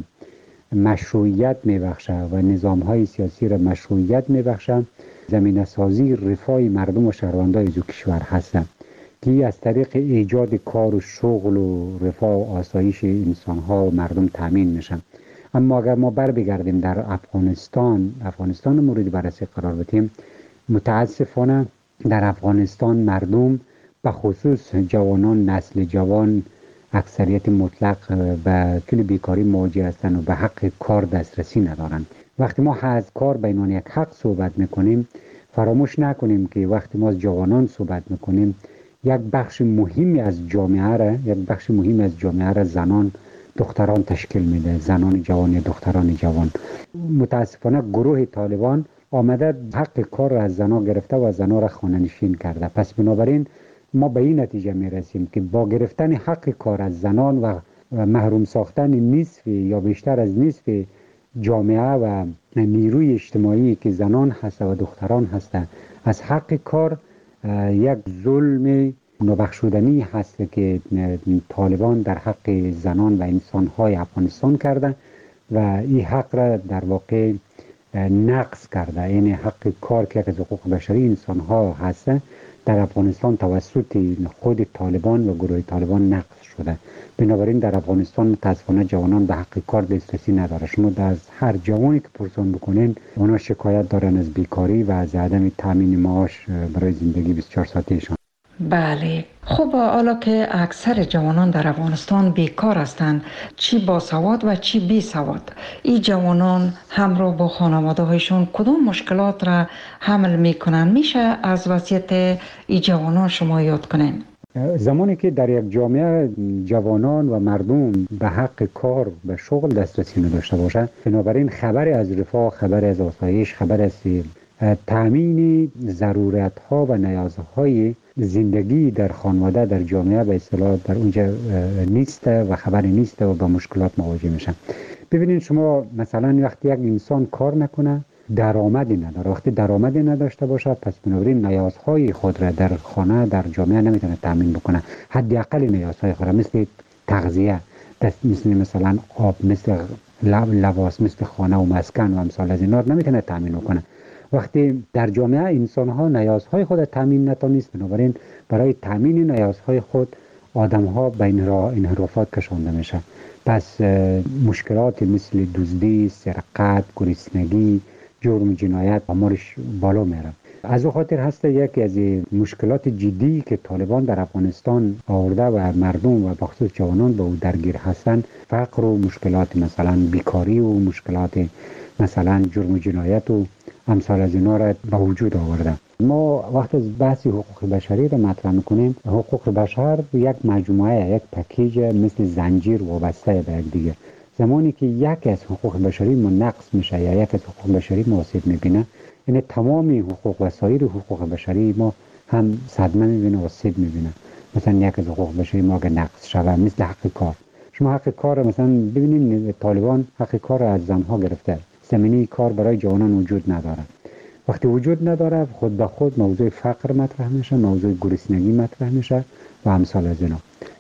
مشروعیت میبخشه و نظام‌های سیاسی را مشروعیت میبخشه، زمینه سازی رفاه مردم و شهروندان از کشور هست که از طریق ایجاد کار و شغل و رفاه و آسایش انسان‌ها و مردم تامین میشن. اما اگر ما بگردیم در افغانستان مورد بررسی قرار بدیم، متاسفانه در افغانستان مردم به خصوص جوانان، نسل جوان، اکثریت مطلق به کل بیکاری مواجه هستند و به حق کار دسترسی ندارند. وقتی ما از کار به عنوان یک حق صحبت میکنیم، فراموش نکنیم که وقتی ما از جوانان صحبت میکنیم، یک بخش مهمی از جامعه را زنان، دختران تشکیل میده، زنان جوان، دختران جوان. متاسفانه گروه طالبان آمده حق کار را از زنان گرفته و زنان را خانه نشین کرده. پس بنابراین ما به این نتیجه میرسیم که با گرفتن حق کار از زنان و محروم ساختن نصف یا بیشتر از نصف جامعه و نیروی اجتماعی که زنان هست و دختران هستند از حق کار، یک ظلم نابخشودنی هست که طالبان در حق زنان و انسان‌های افغانستان کرده و این حق را در واقع نقض کرده. این حق کار که از حقوق بشری انسان‌ها هست در افغانستان توسط خود طالبان و گروه طالبان نقض شده. بنابراین در افغانستان متاسفانه جوانان به حق کار دسترسی نداره. شما از هر جوانی که پرسان بکنین، اونا شکایت دارن از بیکاری و از عدم تامین معاش برای زندگی 24 ساعتهشان. بله. خب حالا که اکثر جوانان در افغانستان بیکار هستند، چی باسواد و چی بی سواد، این جوانان همراه با خانواده هایشون کدام مشکلات را حمل میکنن؟ میشه از وضعیت این جوانان شما یاد کنین؟ زمانی که در یک جامعه جوانان و مردم به حق کار به شغل دسترسی نداشته باشند، بنابراین خبر از رفاه، خبر از آسایش، خبر از تامین ضرورت ها و نیازهای زندگی در خانواده در جامعه به اصطلاح در اونجا نیست و خبری نیست و با مشکلات مواجه میشن. ببینید شما مثلا وقتی یک انسان کار نکنه، درآمدی نداره، وقتی درآمدی نداشته باشه، پس بنابراین نیازهای خود را در خانه در جامعه نمیتونه تامین بکنه. حداقل نیازهای خود را مثل تغذیه، مثلا آب، مثل لباس، مثل خانه و مسکن و امثال از اینا نمیتونه تامین کنه. وقتی در جامعه انسان ها نیازهای خود تامین نتونست، بنابراین برای تامین نیازهای خود آدم ها به انحرافات کشانده میشه. پس مشکلات مثل دزدی، سرقت، گرسنگی، جرم و جنایت آمارش بالا میره. از او خاطر هست یکی از مشکلات جدی که طالبان در افغانستان آورده و مردم و بخصوص جوانان به او درگیر هستند، فقر و مشکلات مثلا بیکاری و مشکلات مثلا جرم و جنایت و امثال از اینا را به وجود آورده. ما وقت از بحث حقوق بشری را مطرح میکنیم، حقوق بشر یک مجموعه، یک پکیج مثل زنجیر وابسته به یک دیگه. زمانی که یک از حقوق بشری ما نقص میشه یا یک از حقوق بشری ما آسیب میبینه، یعنی تمام حقوق و سایر حقوق بشری ما هم صدمه میبینه و آسیب میبینه. مثلا یک از حقوق بشری ما اگه نقص شود، مثل حق کار. شما حق کار مثلا ببینید طالبان حق کار از زنها گرفته، زمینه کار برای جوانان وجود نداره. وقتی وجود نداره خود به خود موضوع فقر مطرح میشه، موضوع گرسنگی مطرح میشه و امثال از اینا.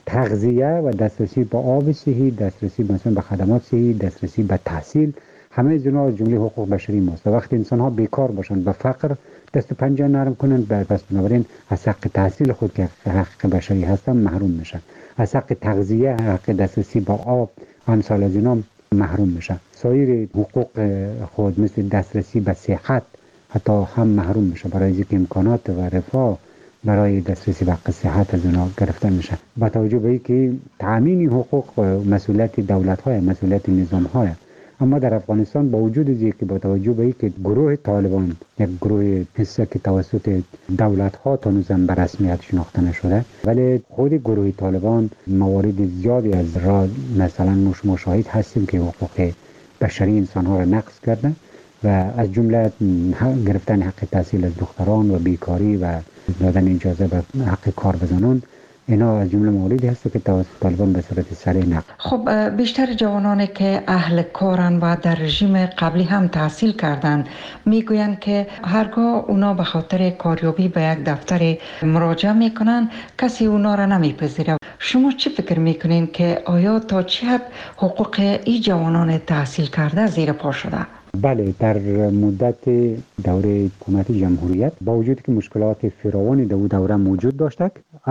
تغذیه و دسترسی به آب صحی، دسترسی مثلا به خدمات صحی، دسترسی به تحصیل، همه از اینا از جمله حقوق بشری ماست. وقتی انسان ها بیکار باشن، به فقر دست و پنجه نرم کنن، پس بنابراین از حق تحصیل خود که حق بشری هستن محروم میشن. از حق تغذیه، حق دسترسی به آب و امثال از اینا محروم میشن. سایر حقوق خود مثل دسترسی به صحت حتی هم محروم میشه، برای اینکه امکانات و رفاه برای دسترسی به صحت از اونا گرفته میشه. با توجه به اینکه تامین حقوق مسئولیت دولت های، مسئولیت نظام های، اما در افغانستان با وجود از اینکه با توجه به اینکه گروه طالبان یک گروه حسه که توسط دولت ها تا نوزم به رسمیت شناخته نشده، ولی خود گروه طالبان موارد زیادی از را مثلا مشاهد هستیم که حقوق بشری انسان ها را نقض کرده و از جمله گرفتن حق تحصیل از دختران و بیکاری و دادن اجازه به حق کار به زنان، اینا از جمله مواردی هست که توسط طالبان به صورت سریع نقض. خب بیشتر جوانانی که اهل کارن و در رژیم قبلی هم تحصیل کردن میگویند که هرگاه اونا به خاطر کاریابی به یک دفتر مراجعه میکنن کسی اونا را نمیپذیره. شما چی فکر میکنین که آیا تا چه حد حقوق این جوانان تحصیل کرده زیر پا شده؟ بله، در مدت دوره حکومت جمهوریت با وجود که مشکلات فراوانی در دوره موجود داشتند،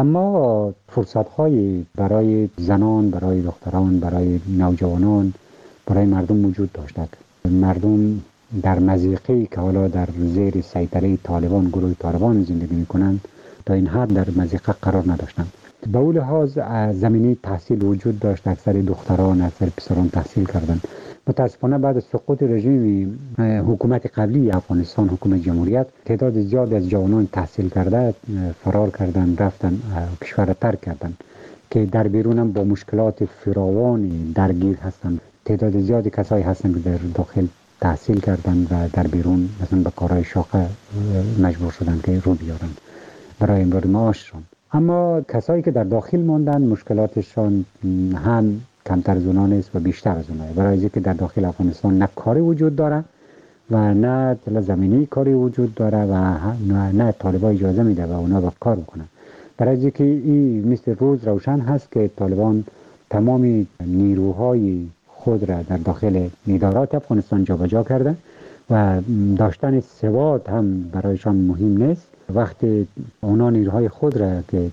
اما فرصت‌های برای زنان، برای دختران، برای نوجوانان، برای مردم وجود داشتند. مردم در مضیقه‌ای که حالا در زیر سیطره طالبان، گروه طالبان زندگی می‌کنند، تا این حد در مضیقه قرار نداشتند. به اون لحاظ زمینه تحصیل وجود داشت، اکثر دختران، اکثر پسران تحصیل کردند. متاسفانه بعد از سقوط رژیم حکومت قبلی افغانستان، حکومت جمهوریت، تعداد زیادی از جوانان تحصیل کرده فرار کردند، رفتن کشور ترک کردند که در بیرون هم با مشکلات فراوانی درگیر هستند. تعداد زیادی کسایی هستند که در داخل تحصیل کردند و در بیرون مثلا به کارهای شاقه مجبور شدند که رو بیارن برای امرار معاششان. اما کسایی که در داخل ماندن مشکلاتشان هم کمتر از اونها نیست و بیشتر از اونها، برای اینکه در داخل افغانستان نه کاری وجود داره و نه زمینی کاری وجود داره و نه طالبان اجازه میده و اونا با کار بکنن. برای اینکه این مثل روز روشن هست که طالبان تمام نیروهای خود را در داخل ادارات افغانستان جابجا کرده و داشتن سواد هم برایشان مهم نیست. وقتی اونا نیروهای خود را که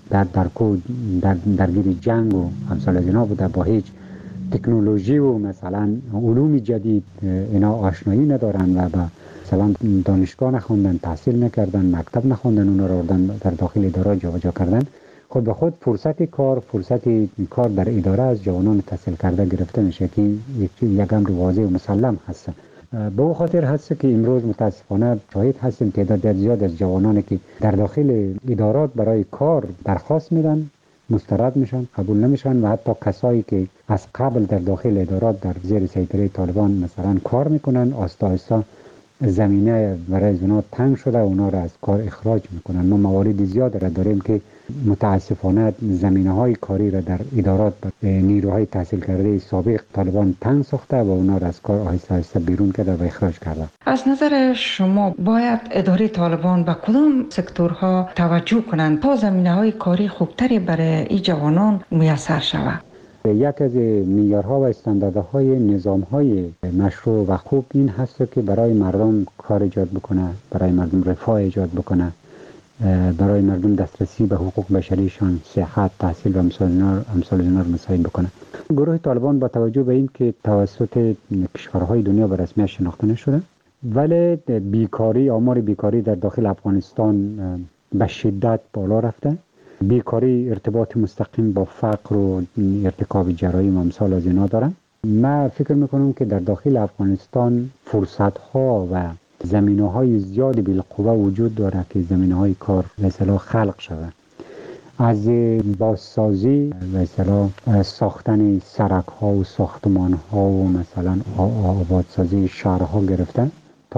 درگیر جنگ و امثال از اینا بوده، با هیچ تکنولوژی و مثلا علوم جدید اینا آشنایی ندارن و با مثلا دانشگاه نخوندن، تحصیل نکردن، مکتب نخوندن، اونا رو آوردن در داخل اداره جابجا کردن. خود به خود فرصت کار در اداره از جوانان تحصیل کرده گرفته میشه که یک امر واضح و مسلم هست. به او خاطر هست که امروز متاسفانه شاهد هستیم تعداد زیاد از جوانانی که در داخل ادارات برای کار درخواست میدن، مسترد میشن، قبول نمیشن و حتی کسایی که از قبل در داخل ادارات در زیر سیطره طالبان مثلا کار میکنن، آستا آستا زمینه برای اونا تنگ شده و اونا را از کار اخراج میکنن. ما موارد زیاد را داریم که متاسفانه زمینه های کاری را در ادارات نیروهای تحصیل کرده سابق طالبان تنگ ساخته و اونا را از کار آهسته آهسته بیرون کرده و اخراج کرده. از نظر شما باید اداره طالبان به کدام سکتورها توجه کنند تا زمینه های کاری خوبتری برای این جوانان میسر شود؟ یک از معیارها و استانداردهای نظامهای مشروع و خوب این هست که برای مردم کار ایجاد بکنه، برای مردم رفاه ایجاد بکنه، برای مردم دسترسی به حقوق بشریشان، صحت، تحصیل و امثال اینا رو مساعد بکنه. گروه طالبان با توجه به این که توسط کشورهای دنیا به رسمیت شناخته نشده ولی آمار بیکاری در داخل افغانستان به شدت بالا رفته، بیکاری ارتباط مستقیم با فقر و ارتکاب جرایم و امثال از اینا دارن. من فکر میکنم که در داخل افغانستان فرصت ها و زمینه های زیادی بالقوه وجود داره که زمینه های کار مثلا خلق شده، از بازسازی مثلا ساختن سرک ها و ساختمان ها و مثلا آبادسازی شهرها گرفتن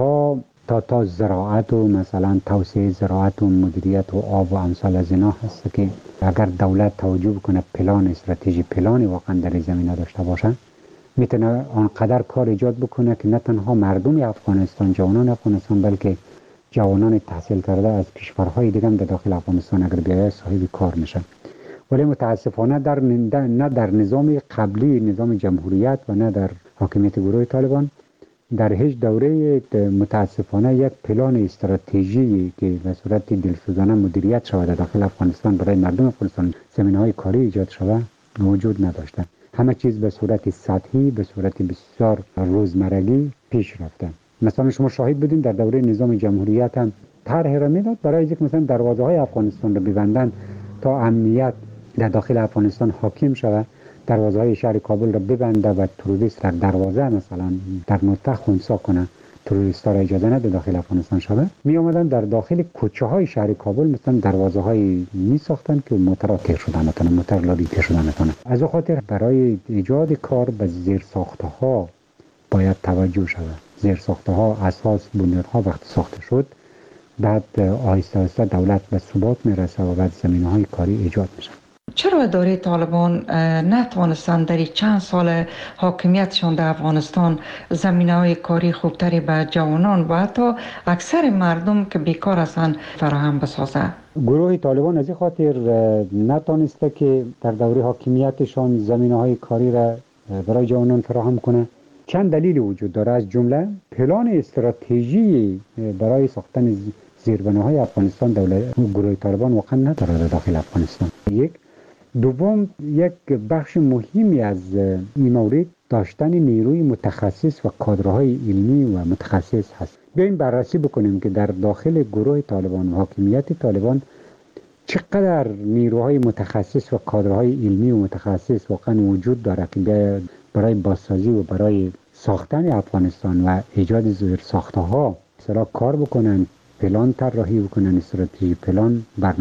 تا زراعت و مثلا توسعه زراعت و مدیریت و آب و امثال از اینا هست که اگر دولت توجه بکنه پلان استراتژی پلانی واقعا در زمینه داشته باشه میتونه آنقدر کار ایجاد بکنه که نه تنها مردم افغانستان، جوانان افغانستان، بلکه جوانان تحصیل کرده از کشورهای دیگه هم در داخل افغانستان اگر بیاید صاحب کار میشن. ولی متاسفانه نه در نظام قبلی، نظام جمهوریت و نه در حاکمیت گروه طالبان در هیچ دوره متاسفانه یک پلان استراتژی که به صورت دلسوزانه مدیریت شود در داخل افغانستان برای مردم افغانستان زمینه‌های کاری ایجاد شود موجود نداشته. همه چیز به صورت سطحی، به صورت بسیار روزمرگی پیش رفته. مثلا شما شاهد بودین در دوره نظام جمهوریت هم طرح را میداد برای اینکه مثلا دروازه‌های افغانستان رو ببندن تا امنیت در داخل افغانستان حاکم شود، دروازه‌های شهر کابل را ببنده و تروریست در دروازه مثلا در نقطه خنثی کنه، تروریست‌ها را اجازه نده داخل افغانستان شود. می اومدن در داخل کوچه‌های شهر کابل مثلا دروازه‌هایی می ساختن که موتورها تیر شدن نتونه، موتور لادی تیر شدن نتونه. از اون خاطر برای ایجاد کار به زیرساخت‌ها باید توجه شود. زیرساخت‌ها اساس بنیادها وقتی ساخته شد بعد آهسته آهسته دولت به ثبات میرسه و بعد زمینه‌های کاری ایجاد میشه. چرا اداره طالبان نتوانستند در چند سال حاکمیتشان در افغانستان زمینه‌های کاری خوبتری به جوانان و حتی اکثر مردم که بیکار هستند فراهم بسازه؟ گروه طالبان از این خاطر نتوانسته که در دوره حاکمیتشان زمینه‌های کاری را برای جوانان فراهم کنه. چند دلیل وجود داره، از جمله پلان استراتژی برای ساختن زیربناهای افغانستان دولت گروه طالبان واقعا نداره در داخل افغانستان. دوم، یک بخش مهمی از این مورد داشتن نیروی متخصص و کادرهای علمی و متخصص هست. بیاییم بررسی بکنیم که در داخل گروه طالبان و حاکمیت طالبان چقدر نیروهای متخصص و کادرهای علمی و متخصص واقعا وجود داره که برای بازسازی و برای ساختن افغانستان و ایجاد زیرساخت‌ها مثلا کار بکنن، پلان طراحی بکنن، استراتژی پلان،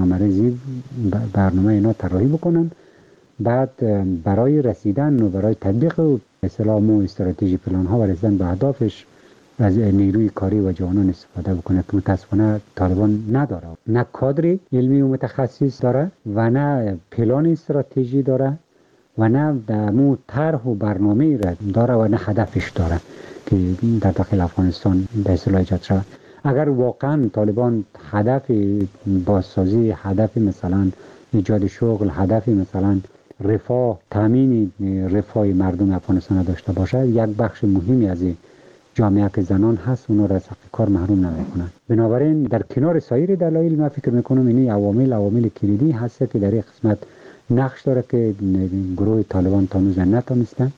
برنامه اینا طراحی بکنن، بعد برای رسیدن و برای تطبیق اسلام و استراتژی پلان ها و رسیدن به اهدافش از نیروی کاری و جوانان استفاده بکنه که متاسفانه طالبان نداره. نه کادر علمی و متخصص داره و نه پلان استراتژی داره و نه مو طرح و برنامه داره و نه هدفش داره که در داخل افغانستان به اصطلاح ایجاد شود. اگر واقعا طالبان هدف بازسازی، هدف مثلا ایجاد شغل، هدف مثلا رفاه، تامین رفاه مردم افغانستان داشته باشه، یک بخش مهمی از جامعه که زنان هست اونا را از حق کار محروم نمیکنن. بنابراین در کنار سایر دلایل من فکر میکنم این عوامل کلیدی هست که در این قسمت نقش داره که گروه طالبان تا هنوز نتونسته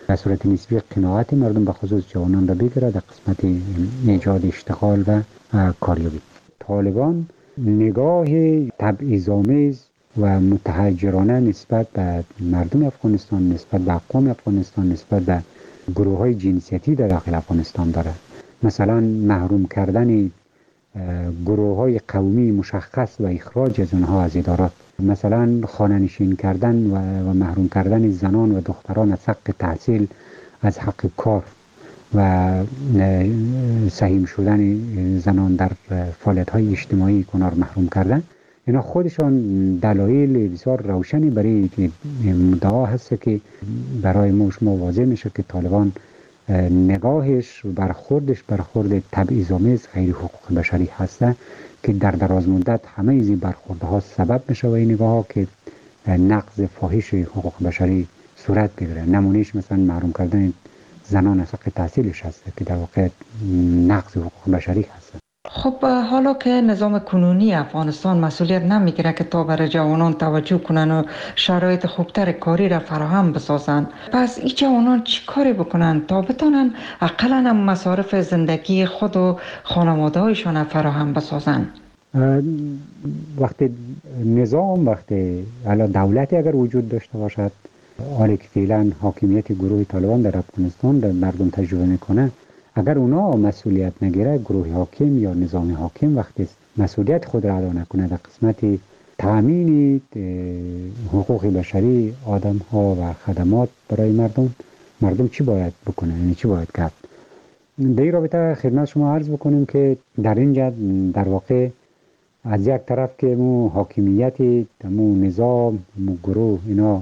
به صورت نسبی قناعت مردم به خصوص جوانان را بگیره در قسمت ایجاد اشتغال و کاریابی. طالبان نگاه تبعیض‌آمیز و متحجرانه نسبت به مردم افغانستان، نسبت به اقوام افغانستان، نسبت به گروه‌های جنسیتی در داخل افغانستان دارد. مثلا محروم کردن گروه‌های قومی مشخص و اخراج از اونها از ادارات، مثلا خانه‌نشین کردن و محروم کردن زنان و دختران از حق تحصیل، از حق کار و سهیم شدن زنان در فعالیت‌های اجتماعی کنار محروم کردن. اینا خودشان دلایل بسیار روشنی برای مدعا هست که برای ما شما واضح میشه که طالبان نگاهش برخورد تبعیض‌آمیز غیر حقوق بشری هسته که در دراز مدت همه این برخوردها سبب میشه و این نگاه‌ها که نقض فاحش حقوق بشری صورت بگیره. نمونهش مثلا محروم کردن زنان از حق تحصیلش هست که در واقع نقض حقوق بشری هست. خب حالا که نظام کنونی افغانستان مسئولیت نمیگیره که تا برای جوانان توجه کنن و شرایط خوبتر کاری را فراهم بسازن، پس این جوانان چی کاری بکنن تا بتونن اقلا هم مصارف زندگی خود و خانواده هایشان فراهم بسازن؟ وقتی دولتی اگر وجود داشته باشد، حالی که فعلا حاکمیت گروه طالبان در افغانستان در مردم تجربه میکنه، اگر اونا مسئولیت نگیره، گروه حاکم یا نظام حاکم وقتی مسئولیت خود را ادا نکنه در قسمت تامین حقوق بشری آدم ها و خدمات برای مردم چی باید بکنه، یعنی چی باید کرد؟ در این رابطه خدمت شما عرض بکنیم که در اینجا در واقع از یک طرف که مو حاکمیت مو نظام مو گروه اینا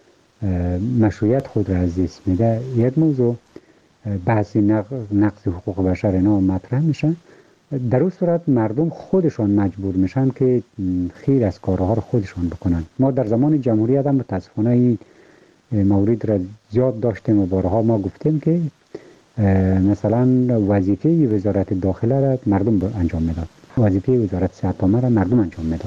مشروعیت خود را از دست میده، یک موضوع بحث نقض حقوق بشر اینا مطرح میشن. در اون صورت مردم خودشان مجبور میشن که خیر از کارها رو خودشان بکنن. ما در زمان جمهوریت هم متاسفانه این مورد را زیاد داشتیم و بارها ما گفتیم که مثلا وظیفه وزارت داخله را مردم انجام میداد، وظیفه وزارت صحت عامه را مردم انجام میداد.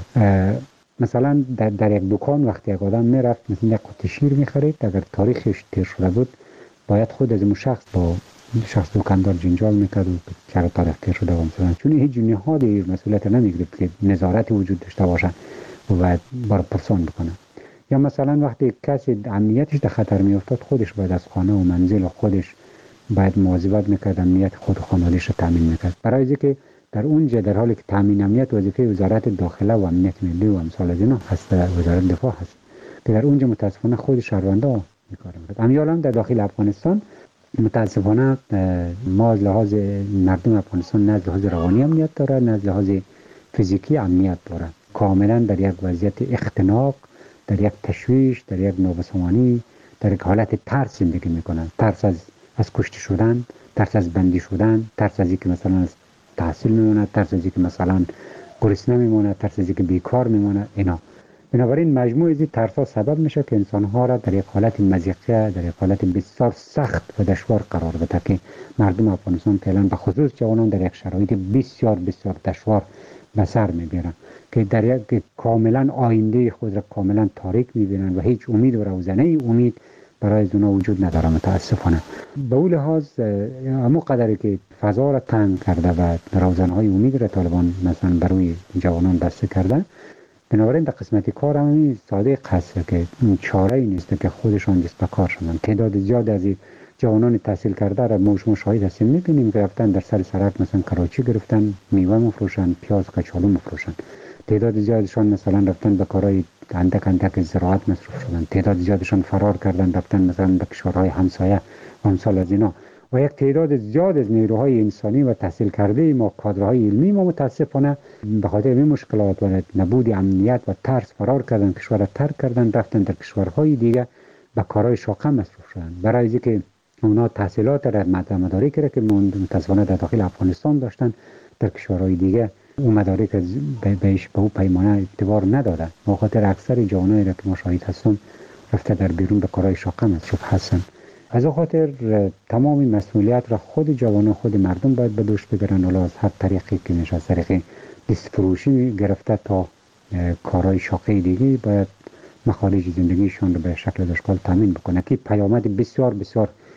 مثلا در یک دکان وقتی یک آدم میرفت مثلا یک قوطی شیر میخرید، اگر تاریخش تیر شده بود باید خود از اون شخص با شخص دکاندار جنجال میکرد و چرا تاریخ تیر شده و مثلا، چون هیچ نهادی مسئولیت نمیگیره که نظارت وجود داشته باشه و باید بار پرسان بکنه. یا مثلا وقتی کسی امنیتش در خطر میافتاد، خودش باید از خانه و منزل و خودش باید مواظبت میکرد، امنیت خود و خانواده‌اش رو تامین میکرد. برای اینکه در اونجا در حالی که تامین امنیت وظیفه وزارت داخله و امنیت ملی و امثال از اینا هست، وزارت دفاع هست که در اونجا متاسفانه خود شهروندا میکاره میکرد. امیالا در داخل افغانستان متاسفانه ما از لحاظ مردم افغانستان نه از لحاظ روانی امنیت داره، نه از لحاظ فیزیکی امنیت داره. کاملا در یک وضعیت اختناق، در یک تشویش، در یک نابسامانی، در یک حالت ترس زندگی میکنن. ترس از کشته شدن، ترس از بندی شدن، ترس از اینکه مثلا از تحصیل میمونه، ترس از اینکه مثلا گرسنه میمونه، ترس از اینکه بیکار میمونه. اینا بنابراین مجموع از این ترس‌ها سبب میشه که انسان‌ها را در یک حالت مضیقه، در یک حالت بسیار سخت و دشوار قرار بده که مردم افغانستان فعلا به خصوص جوانان در یک شرایط بسیار بسیار دشوار به سر میبرن که در یک کاملا آینده خود را کاملا تاریک میبینن و هیچ امید و روزنه امید برای اونا وجود نداره متاسفانه. به اون لحاظ همون قدری که فضا را تنگ کرده و روزنهای امید را طالبان مثلا برای جوانان بسته کرده، بنابراین در قسمت کار هم ساده هست که چاره ای نیست که خودشان دست به کار شدن. تعداد زیاد از جوانان تحصیل کرده را ما شما شاهد هستیم، میبینیم که رفتن در سر سرک مثلا کراچی گرفتن، میوه مفروشن، پیاز کچالو مفروشن. تعداد زیادشان مثلا رفتن به کارهای اندک زراعت مصروف شدن. تعداد زیادشان فرار کردن رفتن مثلا به کشورهای همسایه و امثال از اینا. و یک تعداد زیاد از نیروهای انسانی و تحصیل کرده ما، کادرهای علمی ما متاسفانه به خاطر این مشکلات و نبود امنیت و ترس فرار کردن، کشور را ترک کردن، رفتن در کشورهای دیگه به کارهای شاقه مصروف شدن. برای اینکه اونا تحصیلات را مدارکی را که متاسفانه در داخل افغانستان داشتن در کشورهای دیگه اون مدارک بهش به اون پیمانه اعتبار ندادن. به خاطر اکثر جوانایی را که مشاهد هستم رفته در بیرون به کارهای شاقه مصروف هستن. از خاطر تمام مسئولیت را خود جوانان، خود مردم باید به دوش بگیرن، حالا از هر طریقی که میشه، از طریق دست فروشی گرفته تا کارهای شاقه دیگه باید مخارج زندگیشان رو به شکل اشکال تامین بکنه که پیامد بسیار بسیار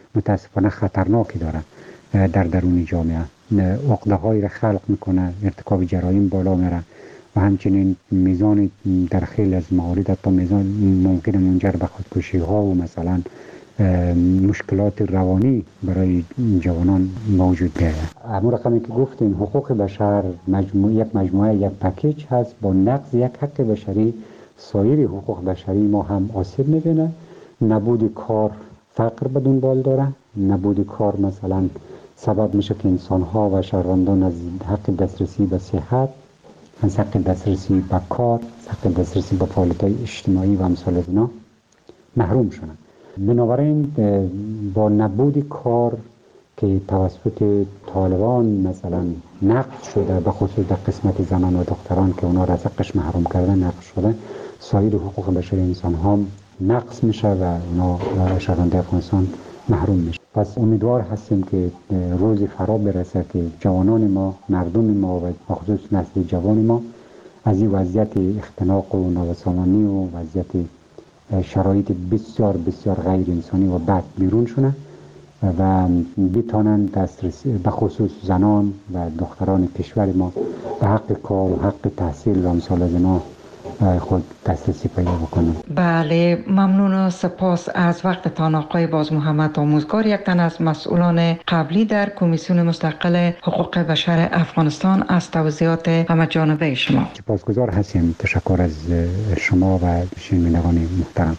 متاسفانه خطرناکی داره در درون جامعه. عقده های را خلق میکنه، ارتکاب جرایم بالا میره و همچنین میزان در خیلی از موارد تا میزان ممکن منجر به خودکشی ها و مثلا مشکلات روانی برای جوانان موجود میاد. اما رقمی که گفتیم حقوق بشر یک مجموعه، یک پکیج هست. با نقض یک حق بشری سایر حقوق بشری ما هم آسیب میبینه. نبود کار فقر به دنبال داره. نبود کار مثلا سبب میشه که انسان ها و شهروندان از حق دسترسی به صحت، از حق دسترسی به کار، حق دسترسی به فعالیت های اجتماعی و امثال از اینا محروم شدن. بنابراین با نبود کار که توسط طالبان مثلا نقض شده، به خصوص در قسمت زنان و دختران که اونا را از حقش محروم کردن نقض شده، سایر حقوق بشری انسان ها نقض میشه و اونا شهروندان افغانستان محروم میشه. پس امیدوار هستیم که روزی فرا برسه که جوانان ما، مردم ما و خصوص نسل جوان ما از این وضعیت اختناق و نابسامانی و وضعیت شرایط بسیار بسیار غیر انسانی و بد بیرون شونه و بتانن دسترسی به خصوص زنان و دختران کشور ما به حق کار و حق تحصیل و امثال از اینا خود دسترسی پیدا بکنم. بله، ممنون و سپاس از وقتتان آقای باز محمد آموزگار، یک تن از مسئولان قبلی در کمیسیون مستقل حقوق بشر افغانستان، از توضیحات همه جانبه شما. سپاسگزار هستیم. تشکر از شما و شنوندگان محترم.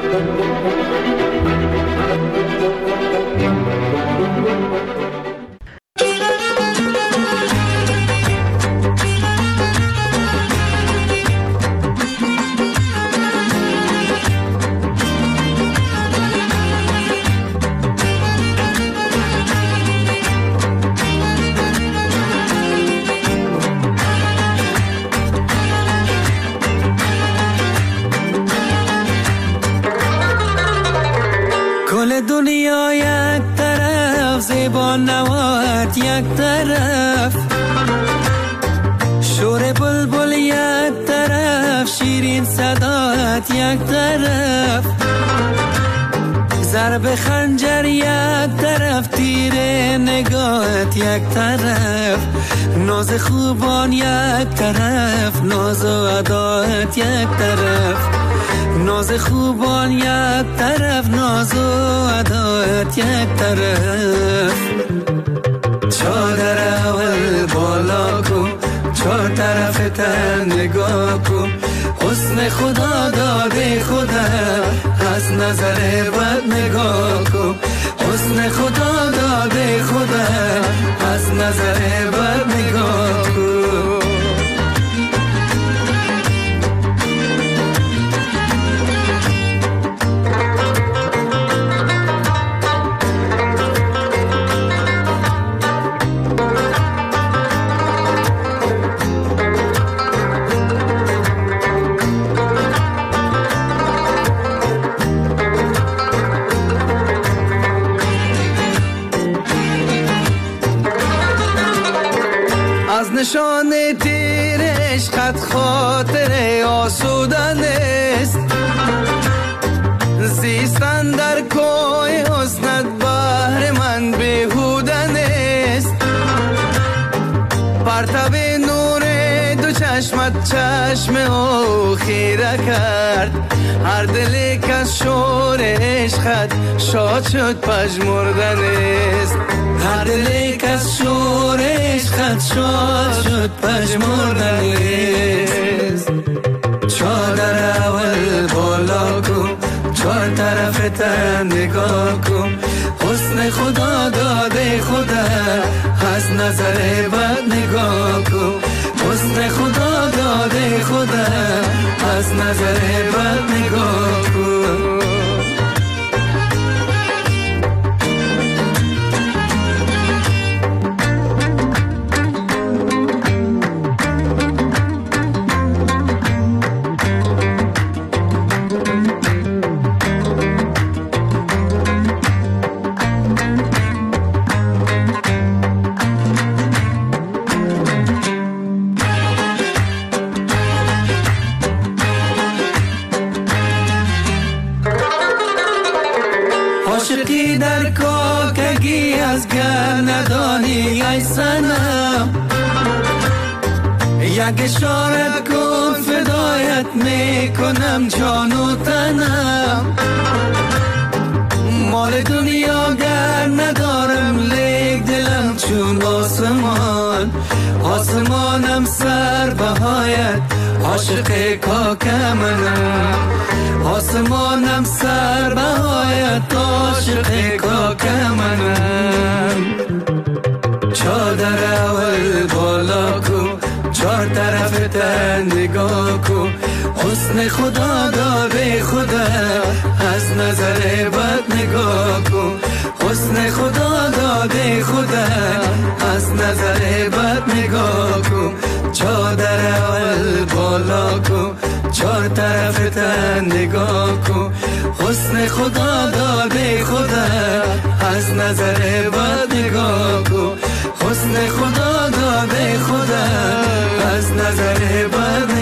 دنیا یک طرف، زیبا نوات یک طرف، شور بلبل یک طرف، شیرین صدات یک طرف، ضرب خنجر یک طرف، تیر نگاهت یک طرف، ناز خوبان یک طرف، ناز و ادایت یک طرف، ناز خوبان یک طرف، ناز و ادایت یک طرف. چادر اول بالا کو، چهار طرف تن نگاه کو، حسن خدا داده خدا، از نظر بد نگاه کو، حسن خدا داده خدا، از نظر بد نگاه کو. نشان تیر عشقت خاطر آسودن است، زیستن در کوی حسنت بهر من بیهودن است، پرتاب نور دو چشمت چشم او خیره کرد، هر دلی که از شور عشقت شاد شد پژمردن است، هر دلی که از شور عشقت شاد شد پژمردن است. چادر اول بالا کن، چهار طرف تن نگاه کن، حسن خدا داده خدا، از نظر بد نگاه کن، حسن خدا داده خدا، از نظر بد نگاه کن. عاشقی در کاکگی از گر ندانی ای سنم یک اشارت کن فدایت میکنم جان و تنم مال دنیا گر ندارم لیک دلم چون آسمان آسمانم سر بهایت عاشق کاک منم آسمانم سر بهایت عاشق کاک منم چادر اول بالا کو چار طرف تن نگاه کو حسن خدا داده خدا از نظر بد نگاه کو حسن خدا داده خدا از نظر بد نگاه کو چادر اول بالا کو چار طرف تن نگاه کو حسن خدا داده خدا از نظر بد نگاه کو حسن خدا داده خدا از نظر بد